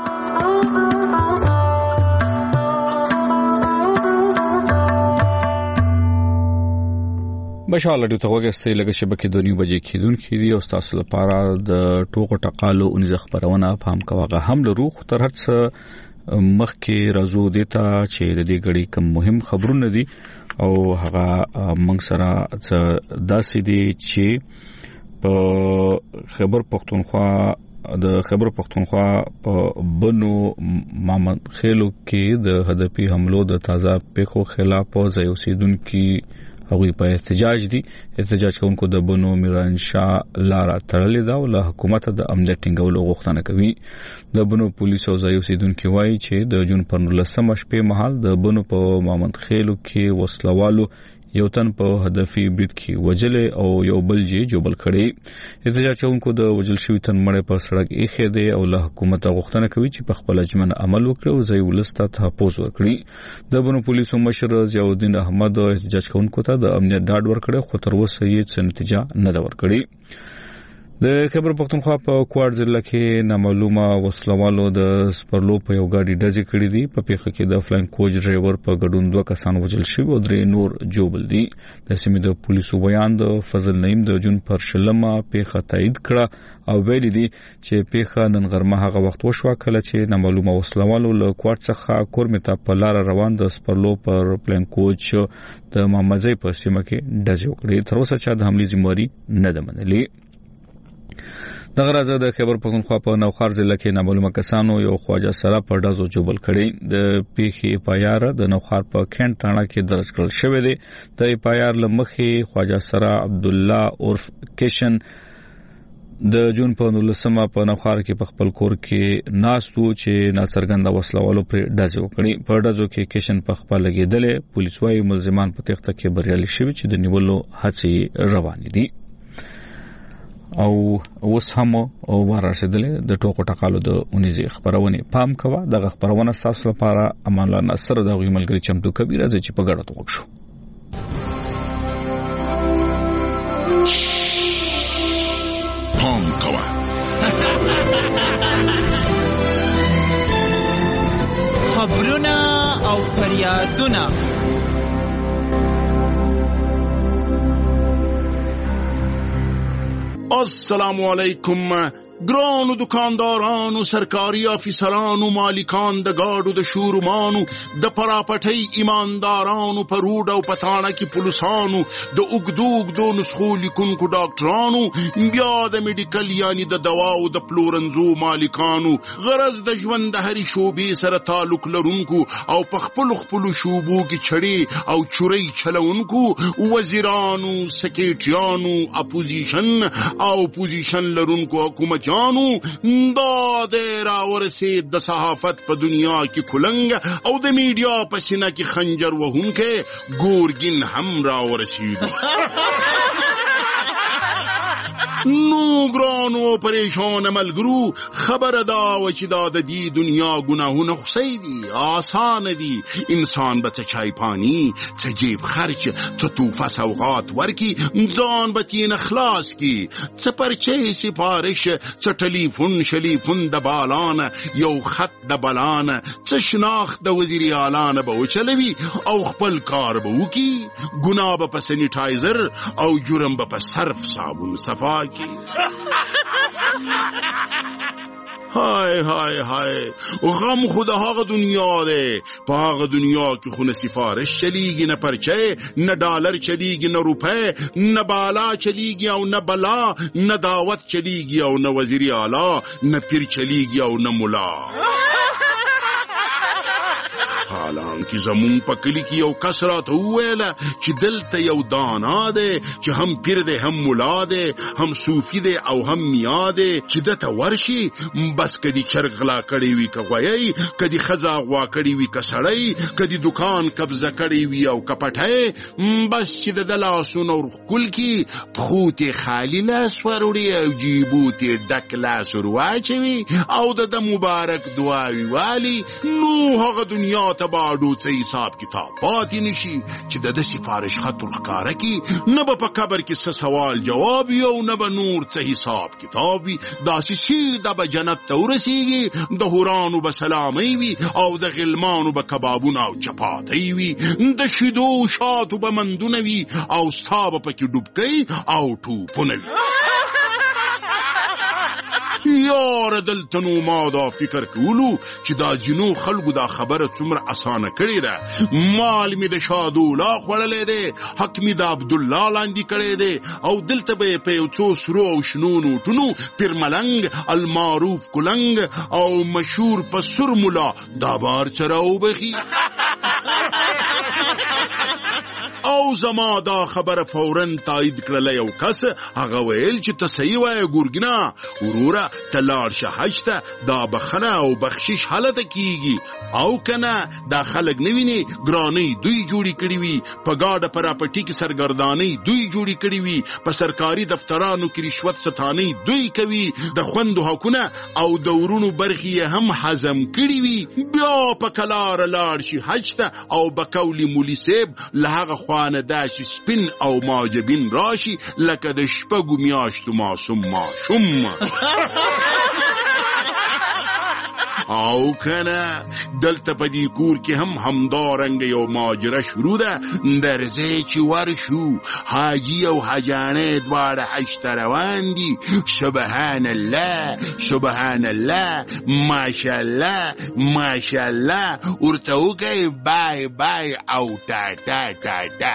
مشال رادیو ته وګورئ لکه شبکې د نیو بجې کېدونکې دي او تاسو لپاره د ټوکو ټقالو اونیز خبرونه فهم کوغه هم لرو. خو تر هڅه مخکې راځو دیتا چې د دې غړي کوم مهم خبرونه دي او هغه موږ سره داسې دي چې په خیبر پختونخوا د خیبر پختونخوا په بنو مامن خېلو کې د هدفي حملو د تازه پیښو خلاف ځای اوسیدونکو هغوی په احتجاج دي احتجاج کوونکو د بنو میران شاه لارا تړلې ده او له حکومت د امنیت ټینګولو غوښتنه کوي. د بنو پولیسو ځای اوسیدونکو وایي چې د جون پر نولسمه شپې مهال د بنو په مامن خېلو کې وسلوالو یو تن په هدفي برید کې وجلې او یو بل یې جوبل کړي. احتجاج کوونکو د وجل شوی تن مړ په سړک ایښې دی او له حکومت غوښتنه کوي چې په خپل اجمن عمل وکړي او ځای ولسته تحفظ ورکړي. د بنو پولیسو مشر ضیاء الدین احمد احتجاج کوونکو ته د امنیت ډاډ ورکړي خو تر اوسه یې څه نتیجه نه ده ورکړي. د خیبر پختونخوا په کوټ ضلع کې نامعلومه وسلوالو د سپرلو په یو ګاډي ډزې کړې دي. په پیښه کې د فلاین کوچ ډرایور په ګډون دوه کسان وژل شوي او درې نور جوبل دي. د سیمې د پولیسو بیان د فضل نعیم د جون پر شلمه پیښه تایید کړه او ویلي دي چې پیښه نن غرمه هغه وخت وشوه کله چې نامعلومه وسلوالو له کوټ څخه کورمته په لار روان د سپرلو پر فلاین کوچ د مامځي په سیمه کې ډزې وکړې. تر اوسه چا د حملې ذمہواری نه ده منلې. دغه راځه د خیبر پختونخوا په نوخار ضلع کې نامعلومه کسانو یو خواجه سره په ډزو جوبل کړي. د پیښې پایار د نوخار په کینټ تاڼه کې درج کړل شوې ده. د پایار لمخې خواجه سره عبد الله عرف کشن د جون په نولسمه په نوخار کې په خپل کور کې ناستو چې ناڅرګنده وسلوالو پر ډزې وکړي. په ډزو کې کشن په خپل لګیدلې پولیس وايي ملزمان په تخته کې بریالي شوي چې د نیولو هڅې روان دي او اوس هم ورسېدلې د ټوکو ټکالو د اونیزي خبرونه پام کوه. دغه خبرونه تاسو لپاره امان الله نصر د غوي ملګری چمتو کبیر از چې په ګډه توګه شو. پام کوه خبرونه او فریادونه السلام علیکم ګرانو دکاندارانو سرکاري افیسرانو مالکان د گاډو د شورمانو د پراپټۍ ایماندارانو په روډ او پټانه کې پولیسانو د اوګدوګ دو نسخو لیکونکو ډاکټرانو بیا د میډیکل یعنی د دواو د پلورنزو مالکانو غرض د ژوند د هرې شوبې سره تعلق لرونکو او په خپل خپل شوبو کې چړې او چوري چلونکو وزیرانو سکریټریانو اپوزیشن او پوزیشن لرونکو حکومت جانو دا د راورسید د صحافت په دنیا کې کولنګ او د میډیا په سینه کې خنجر وهونکې ګورګین هم راورسید. نو ګرانو پریشان ملګرو خبره دا و چې دا د دې دنیا ګناهونه خصي دي آسان دي. انسان به څه چای پانی څه جیب خرچ څه توفه سوغات ورکی ځان به تین اخلاص کی څه پرچې سفارش څه ټلیفون شلیفون د بالان یو خط د بلان څه شناخت د وزیر اعلان به وچلوي او خپل کار به وکي. ګناه به په سینیټایزر او جرم به په صرف صابون صفا کی. های های های غم خود هغه دنیا ده. په هغه دنیا کې خو نه سفارش چلیږي نه پرچه نه ډالر چلیږي نه روپے نه بالا چلیږي او نه بلا نه دعوت چلیږي او نه وزیر اعلی نه پیر چلیږي او نه مولا. حالانکه زمون په کلی کې یو کس راته وویله چې دلته یو دانا دی چې هم پیر دی هم مولا دی هم صوفي دی او هم میا دی چې دته ورشي بس کدي چرګ غلا کړی وي که غویی کدي ښځه غوا کړی وي که سړی کدي دکان قبضه کړی وي او که پټی بس چې د ده لاسونه ورښکل کي پښو تې خالي لاس وروړي او جیبو تې ډک لاس ور واچوي او د ده مبارک دعاوي والي. نو هغه دنیا تباډو څه حساب کتاب پاتې نشي چې د د سفارش خط ورښکاره کی نه به په قبر کې څه سوال جواب وي او نه به نور څه حساب کتاب وي. داسې سیده به جنت ته ورسیږي د هورانو به سلامۍ وي او د غلمانو به کبابونه او چپاتی وي د شیدو شاتو به مندونه وي او ستا به پکې ډوبکۍ او ټوپونه وي. یار دلته نو ما دا فکر کولو چې دا جنو خلکو دا خبره څومره اسانه کړې ده. مال می د شادولا خوړلې ده، حق می د عبدالله لاندې کړې ده، او دلته به په یو څو سرو او شنو نوټونو پیر ملنګ المعروف کلنګ او مشهور په سر مولا دا بار چراو بخي. او زما دا خبر فورن تایید کړل یو کس، هغه ویل چې ته صحیح وایې ګورګینا وروره، ته لاړ شه حج ته، دا بخنه او بخشش هلته کیږي. او کنه دا خلک نه ویني ګرانۍ دوی جوړی کړی وي، په ګاډه پراپرټي کې سرګردانۍ دوی جوړی کړی وي، په سرکاري دفترانو کې رشوت ستانۍ دوی کوي، د خوندو حقونه او د ورونو برخې هم هضم کړی وي. بیا په کلار لاړ شي حج ته او بکولی مولی صاحب له هغه خوانه داسې سپین او ماجبین راشي لکه د شپږو میاشتو ماسوم ماشوم. او کنه دلته په دې کور کې هم همدارنګه یو ماجره شروع ده. درځئ چې ورشو، حاجي او حاجانې دواړه حج ته روان دي. سبحان الله سبحان الله ماشاءالله ماشاءالله ورته وکئ بای بای او تا تا تا تا.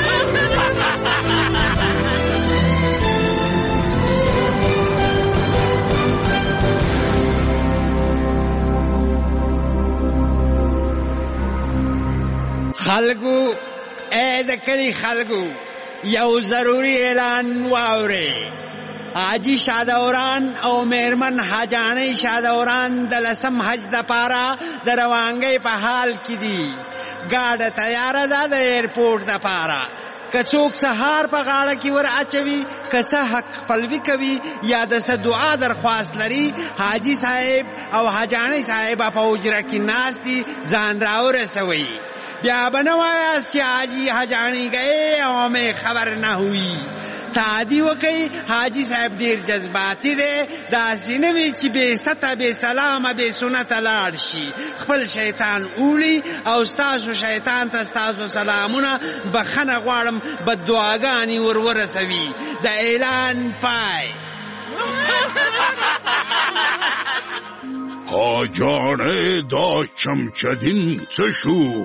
خلقو اے د کلی خلقو یو ضروری اعلان واوري. حاجی شادوران او میرمن حاجانې شادوران د لسم حج د پاره د روانګۍ په حال کې دي. ګاډه تیار ده د ایرپورټ د پاره. که څوک سهار په غاړه کې ور اچوي، که څه حق خپلوي کوي یا د څه دعا درخواست لري، حاجی صاحب او حاجانې صاحب په حجره کې ناست دي، ځان راورسوي. بیا بنوایاست چې حاجی حاجانی گئے او ہمیں خبر نہ ہوئی. تعدی وکي حاجی صاحب ډیر جذباتي دی، داسې نه وي چې بې سته بې سلامه بې سنته لاړ شي. خپل شیطان اولی او ستاسو شیطان ته ستاسو سلامونه بخنه غواړم، بددعاګانې ور ورسوي. د اعلان پای. حاجانې دا چمچدین څه شو؟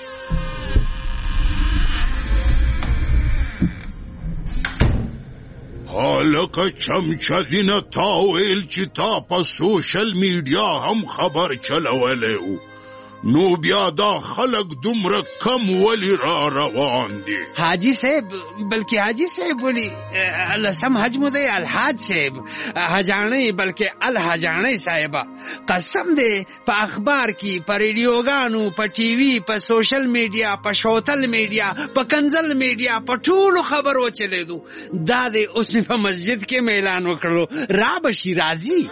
حالکه چمچدینه تا ویل چې تا په سوشل میډیا هم خبر چلولی و، نو بیا دا خلق دومره کم ولی را روان دي؟ حاجی صاحب بلکې حاجی صاحب ولی لسم حج مو دی الحاج صاحب، حجانې بلکې الحجانې صاحبه. قسم دی په اخبار کې، په ریډیوګانو، په ټي وي، په سوشل میډیا، په شوتل میډیا، په کنزل میډیا، په ټولو خبرو چلیدو. دا دی اوس مې په مسجد کې اعلان وکړو، را بشي راځي.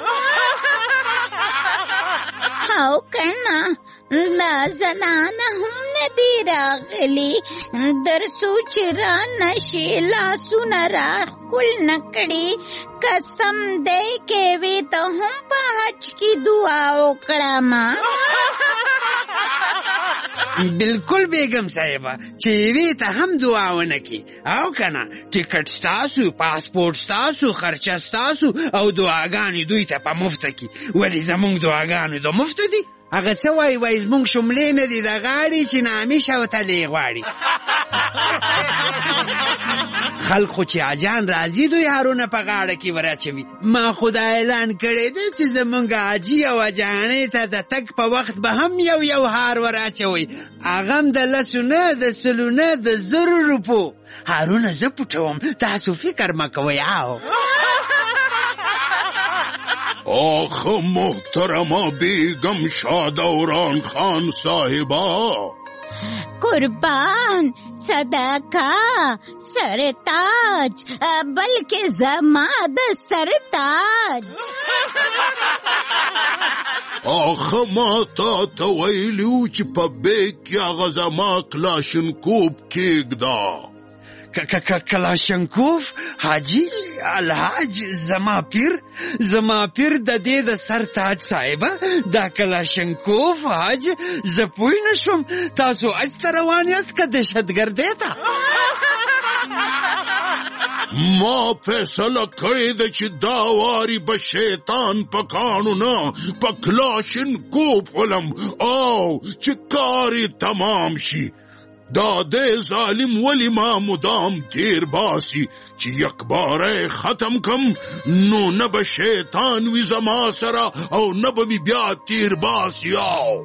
او کنه دا زنانه هم ندی راغلی، در سوچ را نشی لاسونه را خل نکړي. قسم دی کې وی ته هم په حج کې دعا وکړم. بالکل بیگم صاحبه چې وی ته هم دعا ونکي. او کنه ټیکټ ستاسو، پاسپورت ستاسو، خرچه ستاسو او دعاګانې دوی ته په مفت کې. ولی زمونږ دعاګانې د مفت دي؟ هغه څه وایي وایي زمونږ شملې نه دي د غاړې چې نامې شوتلې غواړي. خلق خو چې حاجان راځي دوی هارونه په غاړه کې ور اچوي. ما خدا اعلان کړی دی چې زمونږ حاجي او حاجانې ته د تګ په وخت به هم یو یو هار ور اچوي، هغه هم د لسو نه د سلو نه د زرو روپو. هارونه زه پټوم، تاسو فکر مه کوئ. آو آخ محترمه بیگم شادوران خان صاحبا، قربان صدقه سرتاج بلکې زما د سرتاج. آخ ما تا ته ویلو چې په بیگ کې هغه زما کلاشنکوف کېږده. کلاشنکوف حاجی الحاج زما پیر زما پیر د دې د سر تاج صاحبه دا کلاشنکوف حاج زه پوه نشوم. تاسو حج ته روان یاست که دهشتګردۍ ته؟ ما فیصله کړې ده چې دا واري به شیطان په کاڼو نه په کلاشن کوپ ولم او چې کار یې تمام شي. دا دې ظالم ولی ما مدام تیر باسی چې یک باره ختم کم نو نه به شیطان وي زما سره او نه به بیا تیر باسی. او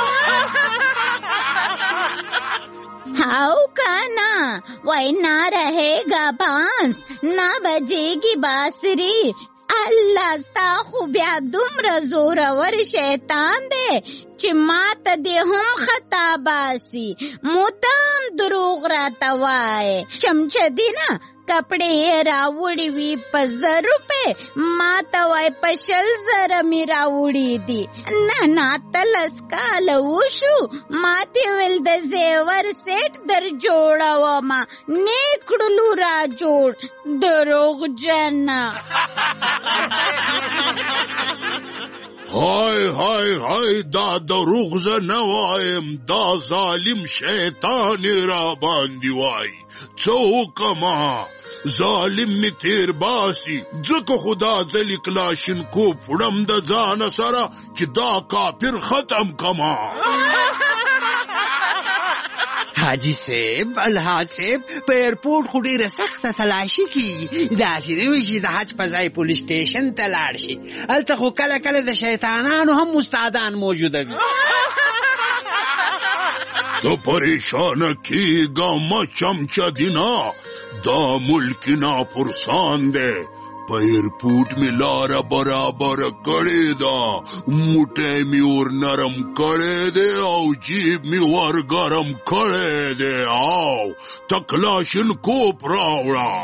हाउ काना वही ना रहेगा बांस ना बजेगी बांसुरी. अल्लाह स्ता खुबिया दुमरा जोरावर शैतान दे چې ماته دې هم خطا باسي مدام دروغ راته وایې. چمچه نه کپڑے راوړي وي په زر روپے ماته وای په شل زره می راوړي دي. نه نه تلس کاله وشو ماته ول د زیور سیټ در جوړاوما نیکړلو را جوړ دروغ جن. هاي هاي هاي دا دروغ زه نه وایم دا ظالم شیطان را باندې وای. څه وکما ظالم می تیر باسی ځکه خدا ځلی کلاشن کو پړم د ځان سره چې دا کافر ختم کما. حاجی صاحب الحاج صاحب په ایرپورټ خو ډیره سخته تلاشي کیږي. داسې نه وي چې د حج په ځای پولیس سټیشن ته لاړ شي. هلته خو کله کله د شیطانانو هم استادان موجوده وي. تو پریشانه کیږه مه چمچه دینا دا ملک ناپرسان دی. په ایرپورټ می لاره برابر کړې ده موټی می ور نرم کړی دی او جیب می ور ګرم کړی دی او تکلاشن کوپ راوړه.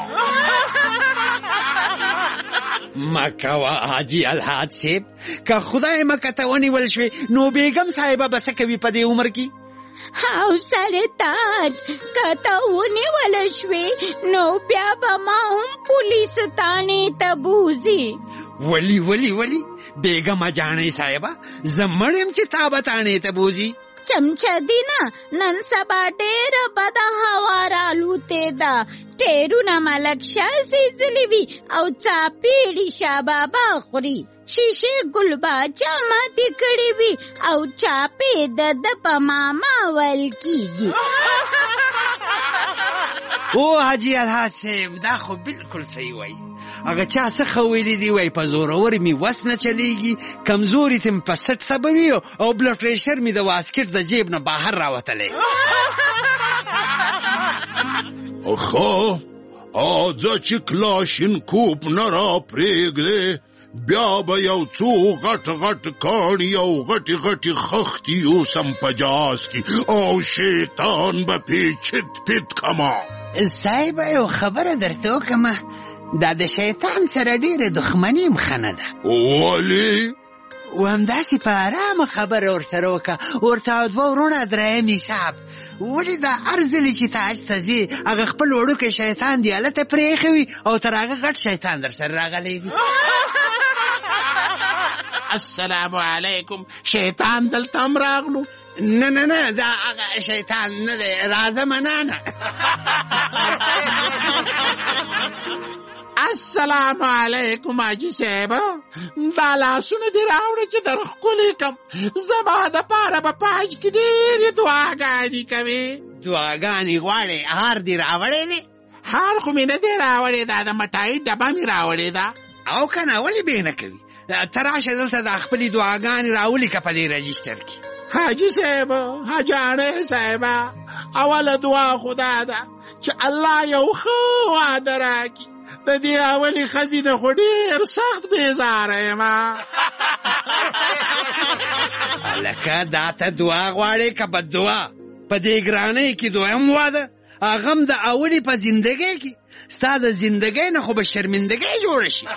مکوه حاجی الحاج صاحب که خدای مکه ته ونیول شوې نو بیګم صاحبه به څه کوي په دې عمر کې؟ او سره تاج کته ونیول شوې نو بیا به ما هم پولیس تانې ته بوزي. ولی ولی ولی بیګمه جانې صاحبه زه مړ یم چې تا به تانې ته بوزي. چمچه دینا نن سبا ډېره بده هوا رالوتې ده. ټیرونه ملک شاه سیزلي وي او څاپېړي شاه بابا خوري. شیشې ګل باچا ماتې کړې وي او چاپې د ده په ماما ول کېږي. او حاجي الحاج صاحب دا خو بالکل صحیح وایي. هغه چا څخه ویلي دي وایي په زورور مې وس نه چلیږي کمزوري ته مې په سټ ته به وي او بلډ پریشر مې د واسکټ د جیب نه بهر راوتلی. خو ځه چې کلاشین کوپ نه را پرېږدې بیا به یو څو غټ غټ کاڼي او غټې غټې خښتې یوسم په جهاز کې او شیطان به پې چت پت کما. صاحبه یو خبره درته وکړمه دا د شیطان سره ډېره دښمني هم ښه نه ده. ولې؟ و همداسې په ارامه خبره ورسره وکړه ورته دوه ورونه دریم حساب. ولې دا هر ځلې چې ته حج ته ځې هغه خپل وړوکی شیطان دې هلته پرېښی وي او تر هغه غټ شیطان در سره راغلی وي. السلام علیکم شیطان دلته هم راغلو. نه نه نه دا هغه شیطان نه دی راځه منانه. السلام علیکم حاجي صاحب دا لاسونه دې راوړه چې در ښکلې کړم. زما دپاره به په حج کې ډېرې دعاګانې کوې. دعاګانې غواړې هار دې راوړی دی؟ هار خو مې نه دی راوړې دا د مټایي ډبه مې راوړې ده. او که نه ولې بې نه کوي؟ ته راشه دلته دا خپلې دعاګانې راولیکه په دې رجسټر کې. حاجي صاحب حاجانې صاحبه اوله دعا خو دا ده چې الله یو ښه واده راکړي. د دې اولې ښځې نه خو ډېر سخت بېزاره یم. هلکه دا ته دعا غواړې که بد دعا؟ په دې ګرانۍ کې دویم واده هغه هم د اولې په زندګۍ کې ستا د زندګۍ نه خو به شرمندګۍ جوړه شي.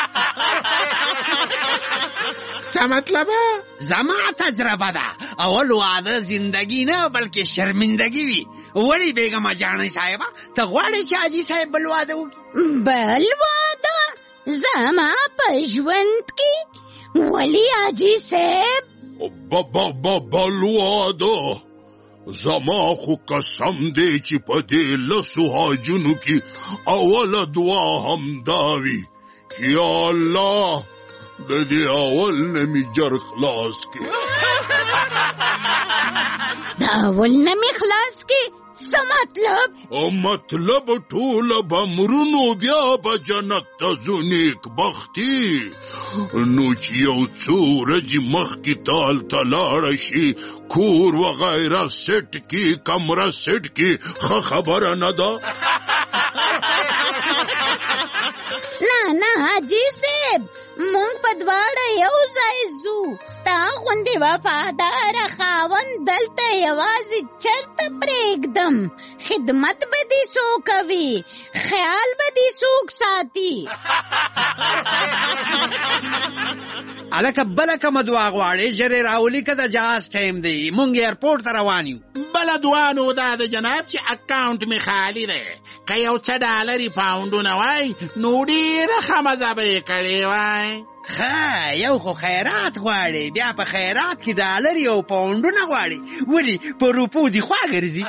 څه مطلبه؟ زما تجربه ده اول واده زندګي نه بلکې شرمندګي وي. ولې بیګمه جانۍ صاحبه ته غواړې چې حاجي صاحب بل واده وکړي؟ بل واده زما په ژوند کې؟ ولې حاجي صاحب؟ بل واده زما خو قسم دی چې په دې لسو حاجونو کې اوله دعا همدا وي چې یا الله د دې اول نه مې جر خلاص کې د اول نه مې خلاص کې څه مطلب؟ مطلب ټوله به مرونو بیا به جنت ته ځو نیک بختي نو چې یو څو ورځې مخکې تال ته لاړه شي کور وغیره سیټ کې کمره سیټ کې ښه خبره نه ده نه نه حاجي صاحب مونږ په دواړه یو ځای ځو ستا غوندې وفاداره خاوند دلته یوازې چرته پرېږدم خدمت به دې څوک کوي خیال به دې څوک ساتي هلکه بله کومه دعا غواړې ژرې راولي که د جهاز ټایم دی مونږ ایرپورټ ته روان یو بله دعا نو دا د جناب چې اکاونټ مې خالي دی که یو څه ډالري پاونډونه وای نو ډېره ښه مزه به یې کړې وای ښه یو خو خیرات غواړې بیا په خیرات کې ډالري او پاونډونه غواړې ولې په روپو دې خوا ګرځي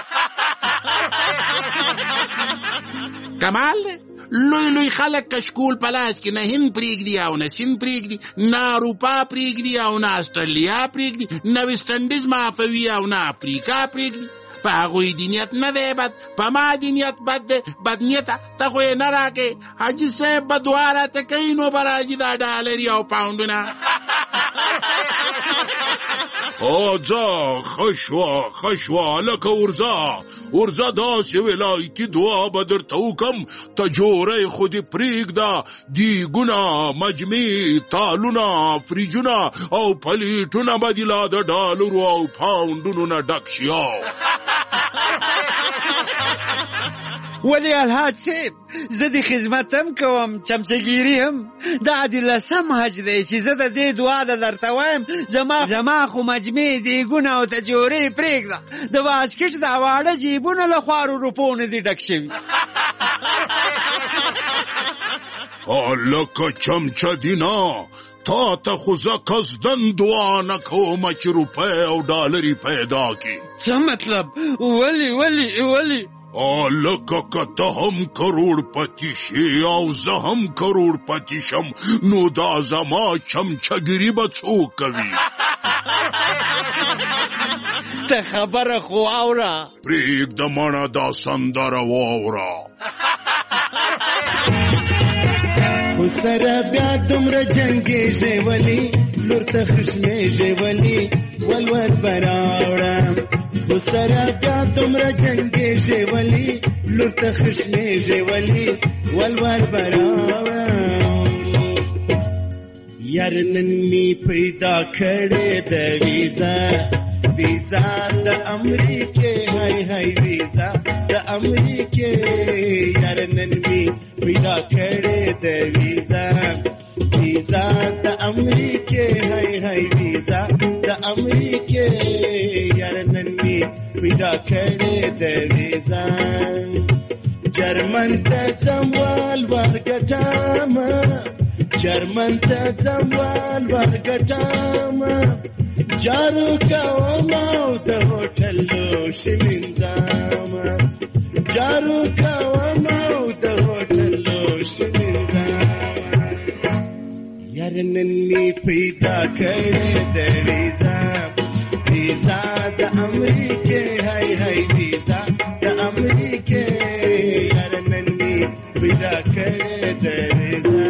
کمال دی لوی لوی خلک کشکول په لاس کې نه هند پرېږدي او نه سیند پرېږدي نه اروپا پرېږدي او نه استرالیا پرېږدي نه ویسټ انډیز معافوي او نه افریقا پرېږدي په هغوی دي نیت نه دی بد په ما دي نیت بد دی بد نیته ته خو یې نه راکې حاجي صاحب به دعا راته کوي نو به راځي دا ډالري او پاونډونه او ځه ښه شوه ښه شوه هلکه ورځه ورځه داسې ولایتي دعا به درته وکړم ته جوړی خو دې پرېږده دیګونه مجمې تالونه فریجونه او پلیټونه به دې لا د ډالرو او پاونډونو نه ډک شي ولی الحاج صاحب زه د خدمت هم کوم چمچهګیري هم دا د لسم حج دی چې زه د دې دعا د درته وایم زما زما خو مجمې دیګونه او تجورې پرېږده د واسکټ دا واړه جیبونه له خوارو روپو نه دي ډک شوي هلکه چمچه دینا تا ته خو زه قصدن دعا نه کوم چې روپۍ او ډالري پیدا کړي څه مطلب ولې ولې ولې لکه که ته هم کروڑپتی شي او زه هم کروڑپتی شم نو دا زما چمچهګیري به څوک کوي ته خبره خو اوره پرېږده مړه دا سندره واوره خو سره بیا دومره جنګېږې ولې لور ته خشمېږې ولې ولور به راوړم خو سره بیا دومره جنګېږې ولې لور ته خشمېږې ولې ولور به راوړم یار نن مې پیدا کړې د ویزا ویزا د امریکې هاي هاي ویزا د امریکې یار نن مې پیدا کړې د ویزا ویزا د امریکې هاي هاي ویزا د امریکې یار نن مې پیدا کړې د ویزا جرمن ته ځموال ورګټم جرمن ته ځموال ورګټم جارو کوم او د هوټل لوښي وینځم جارو کوم او د هوټل لوښي وینځم یار نن مې پیدا کړې د ویزا ویزا د امریکې هاي هاي ویزا د امریکې یار نن مې پیدا کړې د ویزا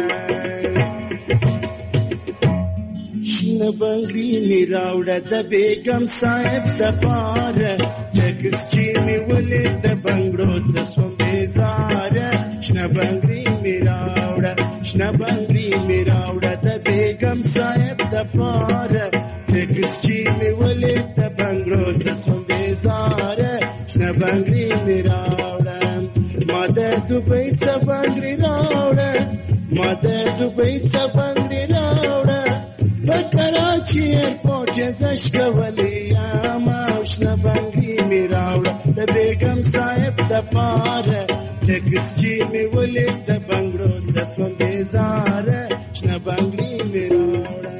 شنه بنګړي مې راوړه د بیګم صاحب د پاره ټکس چې مې ولید د بنګړو ته سوم بیزاره شنه بنګړي مې راوړه شنه بنګړي مې راوړه د بیګم صاحب د پاره ټکس چې مې ولید د بنګړو ته سوم بیزاره شنه بنګړي مې راوړه ما د دوبۍ څه بنګړي راوړه ما د دوبۍ څه بنګړي راوړه په کراچي ایرپورټ یې زش کولی یم او شنه بنګړي مې راوړه د بیګم صاحب د پاره ټکس چې مې ولید د بنګړو ته سوم بیزاره شنه بنګړي مې راوړه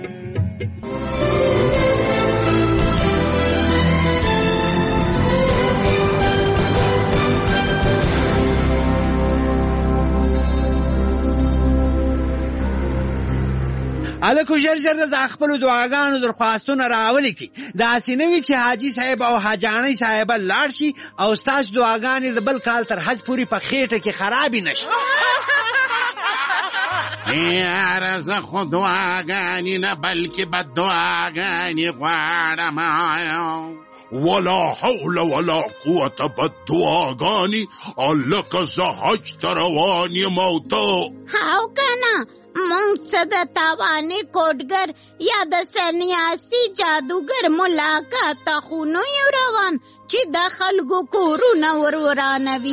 هلکو ژر ژر د خپلو دعاګانو درخواستونه راولي کړي. داسې نه وي چې حاجي صاحب او حاجانۍ صاحبه لاړ شي او ستاسو دعاګانې د بل کال تر حج پورې په خېټه کې خرابې نه شي. یاره زه خو دعاګانې نه بلکې بددعاګانې غواړم. ولا حول ولا قوة بددعاګانې هلکه زه حج ته روان یم او ته هاو کنه مونږ څه د تاوانې کوټګر یا د سنیاسي جادوګر ملاقات ته خو نه یو روان چې د خلکو کورونه ور ورانوي.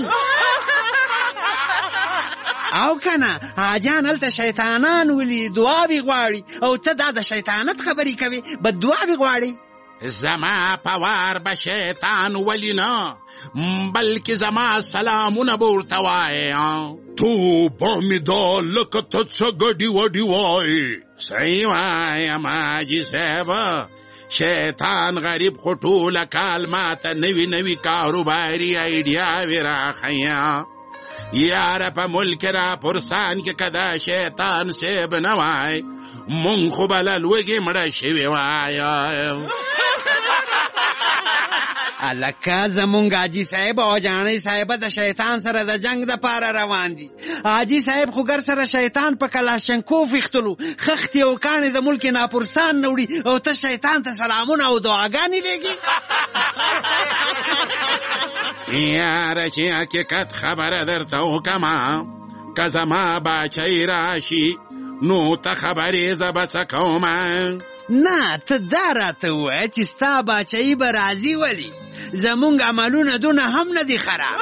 او کنه حاجان هلته شیطانان ولي دعاوې غواړي او ته دا د شیطانت خبرې کوي بددعاوې غواړي. زما په وار به شیطان ولي نه بلکې زما سلامونه به ورته وایې. توبه مې ده لکه ته څه ګډې وډې وایې. صحیح وایم حاجي صاحب، شیطان غریب خو ټوله کال ماته نوي نوي کاروباري ایډیاوې راښیه. یاره په ملک را پرسان کې که دا شیطان صاحب نه وای مونږ خو به له لوږې مړه شوي وای. الکه زمونږ حاجي صاحب او جانۍ صاحبه د شیطان سره د جنگ د پاره روان دي. حاجي صاحب خو ګر سره شیطان په کلاشنکوف اختلو خختې او کاڼې د ملک ناپرسان نه وړي او ته شیطان ته سلامونه او دعاګانې لېږي. یاره چې حقیقت خبره درته وکمه که زما باچۍ راشي نو ته خبرې زه به څه کومه. نه ته دا راته ووایه چې ستا باچۍ به راځي ولي زمونږ عملونه دونه هم نه دي خراب.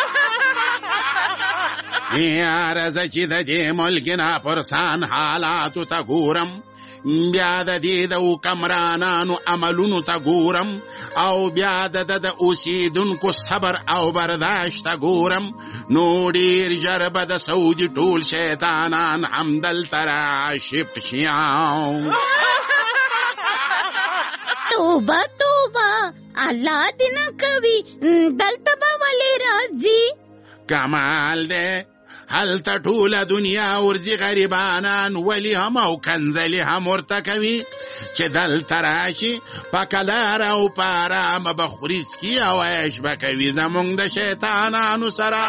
یاره زه چې د دې ملک ناپرسان حالاتو ته ګورم بیا د دې د حکمرانانو عملونو ته ګورم او بیا د د اوسیدونکو صبر او برداشت ته ګورم نو ډېر ژر به د سعودي ټول شیطانان همدلته راشفت شي. توبه توبه الله دې نه کوي دلته به ولې راځي. کمال دی هلته ټوله دنیا ورځي غریبانان ولی هم او کنځلې هم ورته کوي چې دلته راشي په کلار او په ارامه به خوري څکي او عیش به کوي زمونږ د شیطانانو سره.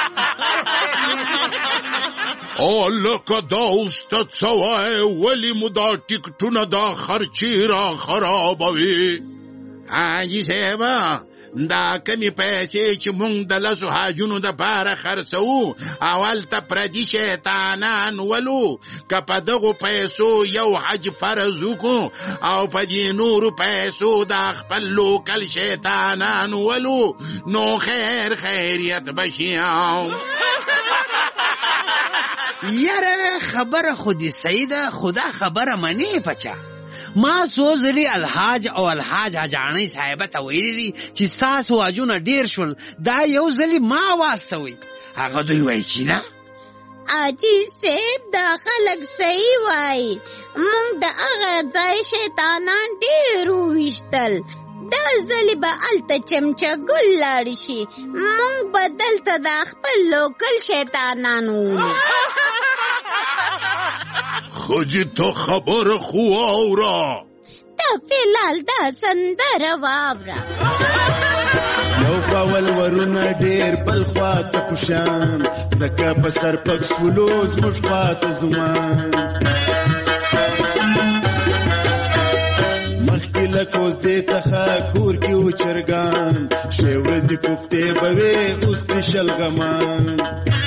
هلکه دا اوس ته څه وایې ولې مو دا ټکټونه دا خرچې را خرابوي. حاجي صاحب دا کمی پیسې چې مونږ د لسو حاجونو د پاره خرڅوو اول ته پردي شیطانان ولو که په دغو پیسو یو حج فرض وکړو او په دې نورو پیسو دا خپل لوکل شیطانان ولو نو خیر خیریت بشي. یاره خبره خودی سیده خدا خبره منی پچا. ما څو ځلې الحاج او الحاج حاجانۍ صاحبه ته ویلي دي چې ستاسو حاجونه ډېر شول دا یو ځلې ما واستوئ. هغه دوی وایي چې نه. حاجي صاحب دا خلک صحیح وایي مونږ د هغه ځای شیطانان ډېر وویشتل دا ځلې به هلته چمچه ګل لاړ شي مونږ به دلته د خپل لوکل شیطانان ووینو. خجی تو خبر خو اورا تا فیلال دا سندره واورا. یو باول ورونه ډیر بل خواته خوشان زکه په سر پک سولوز مش خواته زمان مخکې لکوز دې تخا کور کې و چرګان شی ورځې کوفتې بوي اوس دې شلغمان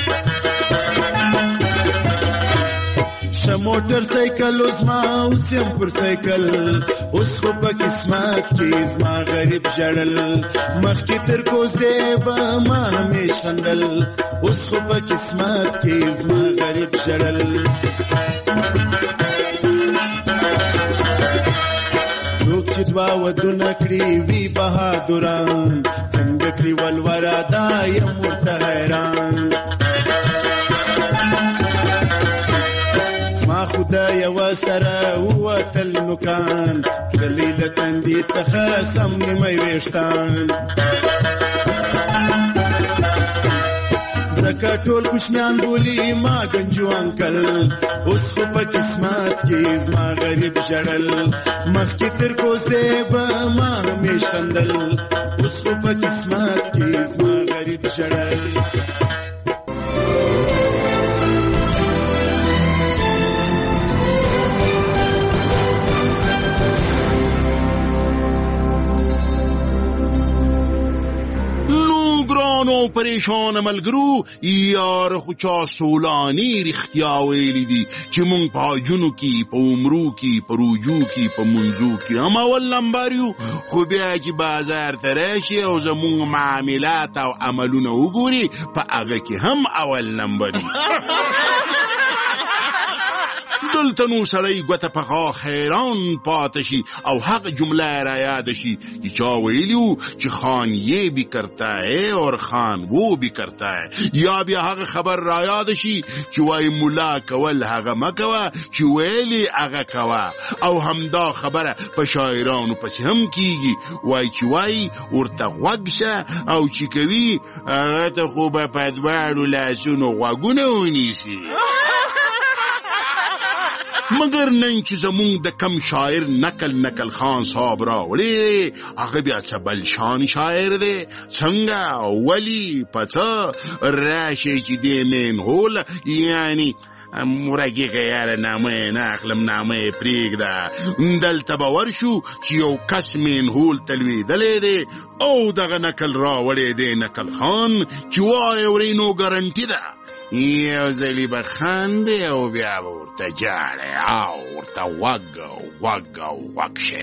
موټر سایکل اوس ما اوس یم پر سایکل اوس خو په قسمت کې زما غریب جړل مخکې تر کوز دی به ما همیش خندل اوس خو په قسمت کې زما غریب جړل څوک چې دوا ودونه کړي وي بهادران څنګه کړي ولورا دا یم ورته حیران خدای و سره وتل نوکان دلیل تندی تخصم نیمه ویشتان دکه لکه ټول کوشنیان بولی ما گنجو انکل اوس خو په قسمت کې زما غریب ژړل مخکې تر کوزدې به ما همیش خندل اوس خو په قسمت کې زما غریب ژړل ګرانو پریشان ملګرو یار خو چا سولانی رښتیا ویلي دي چې مونږ په حجونو کې په عمرو کې په روجو کې په منځو کې هم اول نمبر یو خو بیا چې بازار ته راشي او زمونږ معاملات او عملونه وګوري په هغه کې هم اول نمبر یو دلته نو سړی ګوته په غاښ حیران پاته شي او هغه جمله را یاد شي چې چا ویلي وو چې خان یې بھی کرتا ہے اور خان وہ بھی کرتا ہے یا بیا هغه خبر را یاد شي چې وای مولا کول هغه مه کوه چې ویلي هغه کوه او همدا خبره په شاعرانو پسې هم کیږي وای چې وای ورته غوږ شه او چې کوي هغه ته خو به په دواړو لاسونو غوږونه ونیسي مگر نن چې زمونږ د کم شاعر نکل نکل خان صاحب راوړي هغه بیا څه بل شان شاعر دی څنګه ولی پڅه راشي چې دی مین هول یعنی مرګه یاره نامه نه اخلم نامه پریږده دلته به ورشو چې یو کس مین هول تلویدلی دی او دغه نکل راوړی دی نکل خان چې وایي ورې نو ګارنټي ده یو ځلې به خاندې او بیا به ورته جاړې او ورته غوږ غوږ غوږ شي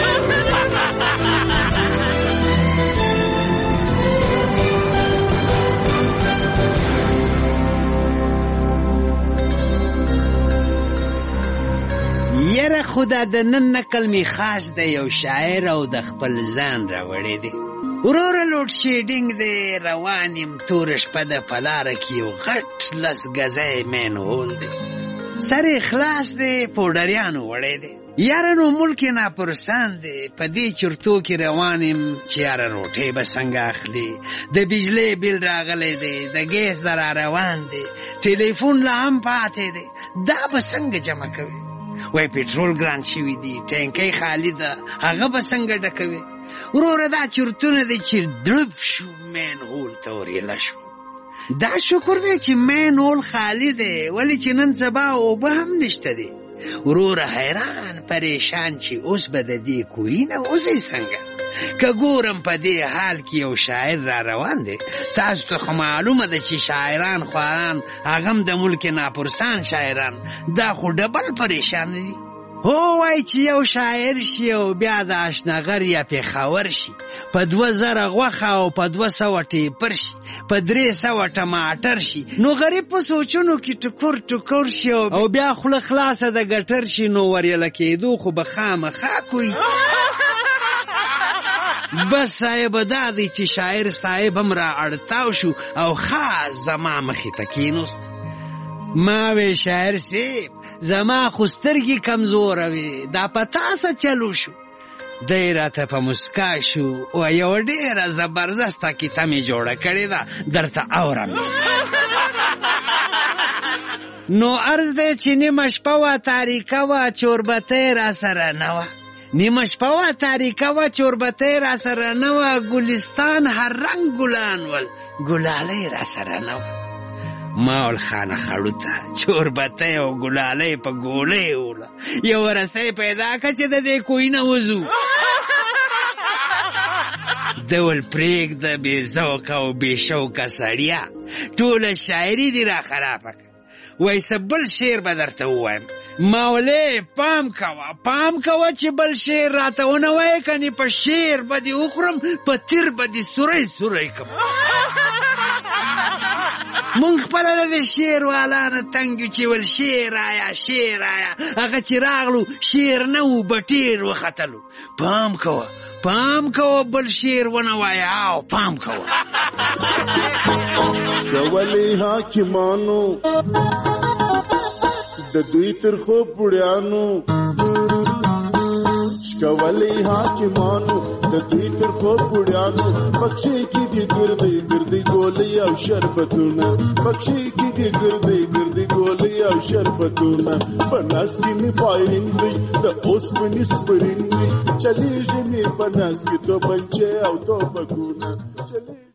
یره خدا د نن نقل می خاص د یو شاعر او د خپل ځان راوړی دی وروره لوډ شیډینګ دی روان یم توره شپه د په لاره کې یو غټ لس ګزی مین هول دی سر یې خلاص دی پوډریانو وړی دی یاره نو ملک یې ناپرسان دی په دې چرتو کې روان یم چې یاره روټۍ به څنګه اخلي د بجلۍ بیل راغلی دی د ګیس د را روان دی ټلیفون لا هم پاتې دی دا به څنګه جمع کوي وای پټرول ګران شوي دي ټینکۍ خالي ده هغه به څنګه ډکوي وروره دا چرتونه دی چې ډرب شو مین هول ته ورېله شو دا شکر دی چې مین هول خالی دی ولې چې نن سبا اوبه هم نشته دی وروره حیران پریشان چې اوس به د دې کوهي نه وځئ څنګه که ګورم په دې حال کې یو شاعر را روان دی تاسو ته خو معلومه ده چې شاعران خواران هغه هم د ملک ناپرسان شاعران دا خو ډبل پریشان دي هو وای چې یو شاعر شي او بیا د اشنغر یا پېښور شي په دوه زره غوښه او په دوه سوه ټیپر شي په درې سوه ټماټر شي نو غریب په سوچونو کې ټکور ټکور شي او بیا خوله خلاصه د ګټر شي نو ورېله کېدو خو به خامخا کوي بس صاحب دا دی چې شاعر صاحب هم را اړتاو شو او خاص زما مخې ته کېنوست ما وی شاعر صاحب زما خو سترګې کمزوره وې دا په تاسه چلو شو دی راته په مسکا شو او یوه ډېره زبردسته کیسه مې جوړه کړې ده درته اورم نو عرض دی چې نیمه شپه وه تاریکه وه چوربتۍ را سره نه وه نیمه شپه وه تاریکه وه چوربتۍ را سره نه وه ګلستان هر رنګ ګلان ول ګلالۍ را سره نه وه ما ول خانه خړو ته چوربتۍ او ګلالۍ په ګولۍ وله یو رسۍ پیدا کړه چې د دې کوهي نه وځو د ول پرېږده بې ذوقه او بې شوقه سړیه ټوله شاعري دې را خرابه کړه وای څه بل شعر به درته ووایم ما ولې پام کوه پام کوه چې بل شعر راته ونه وایې کنې په شعر به دې وخورم په تیر به دې سوری سوری کړم مونږ خپله د دې شعر والا نه تنګ یو چې ول شعر آیا شعر آیا هغه چې راغلو شعر نه و بټیر وختلو پام کوه پام کوه بل شعر ونه وایه او پام کوه کولی حاکمانو د دوی تر خو بوډیانو کولی حاکمانو د دوی تر خو پوړیانو پکښې کې دي ګردې ګردې ګولۍ او شربتونه پکښې کې دي ګردې ګردې ګولۍ او شربتونه په ناس کې مې فایرینګ وي د اوسپنې سپرینګ وي چلیږي مې په ناس کې توپنچې او توپکونه چلیږي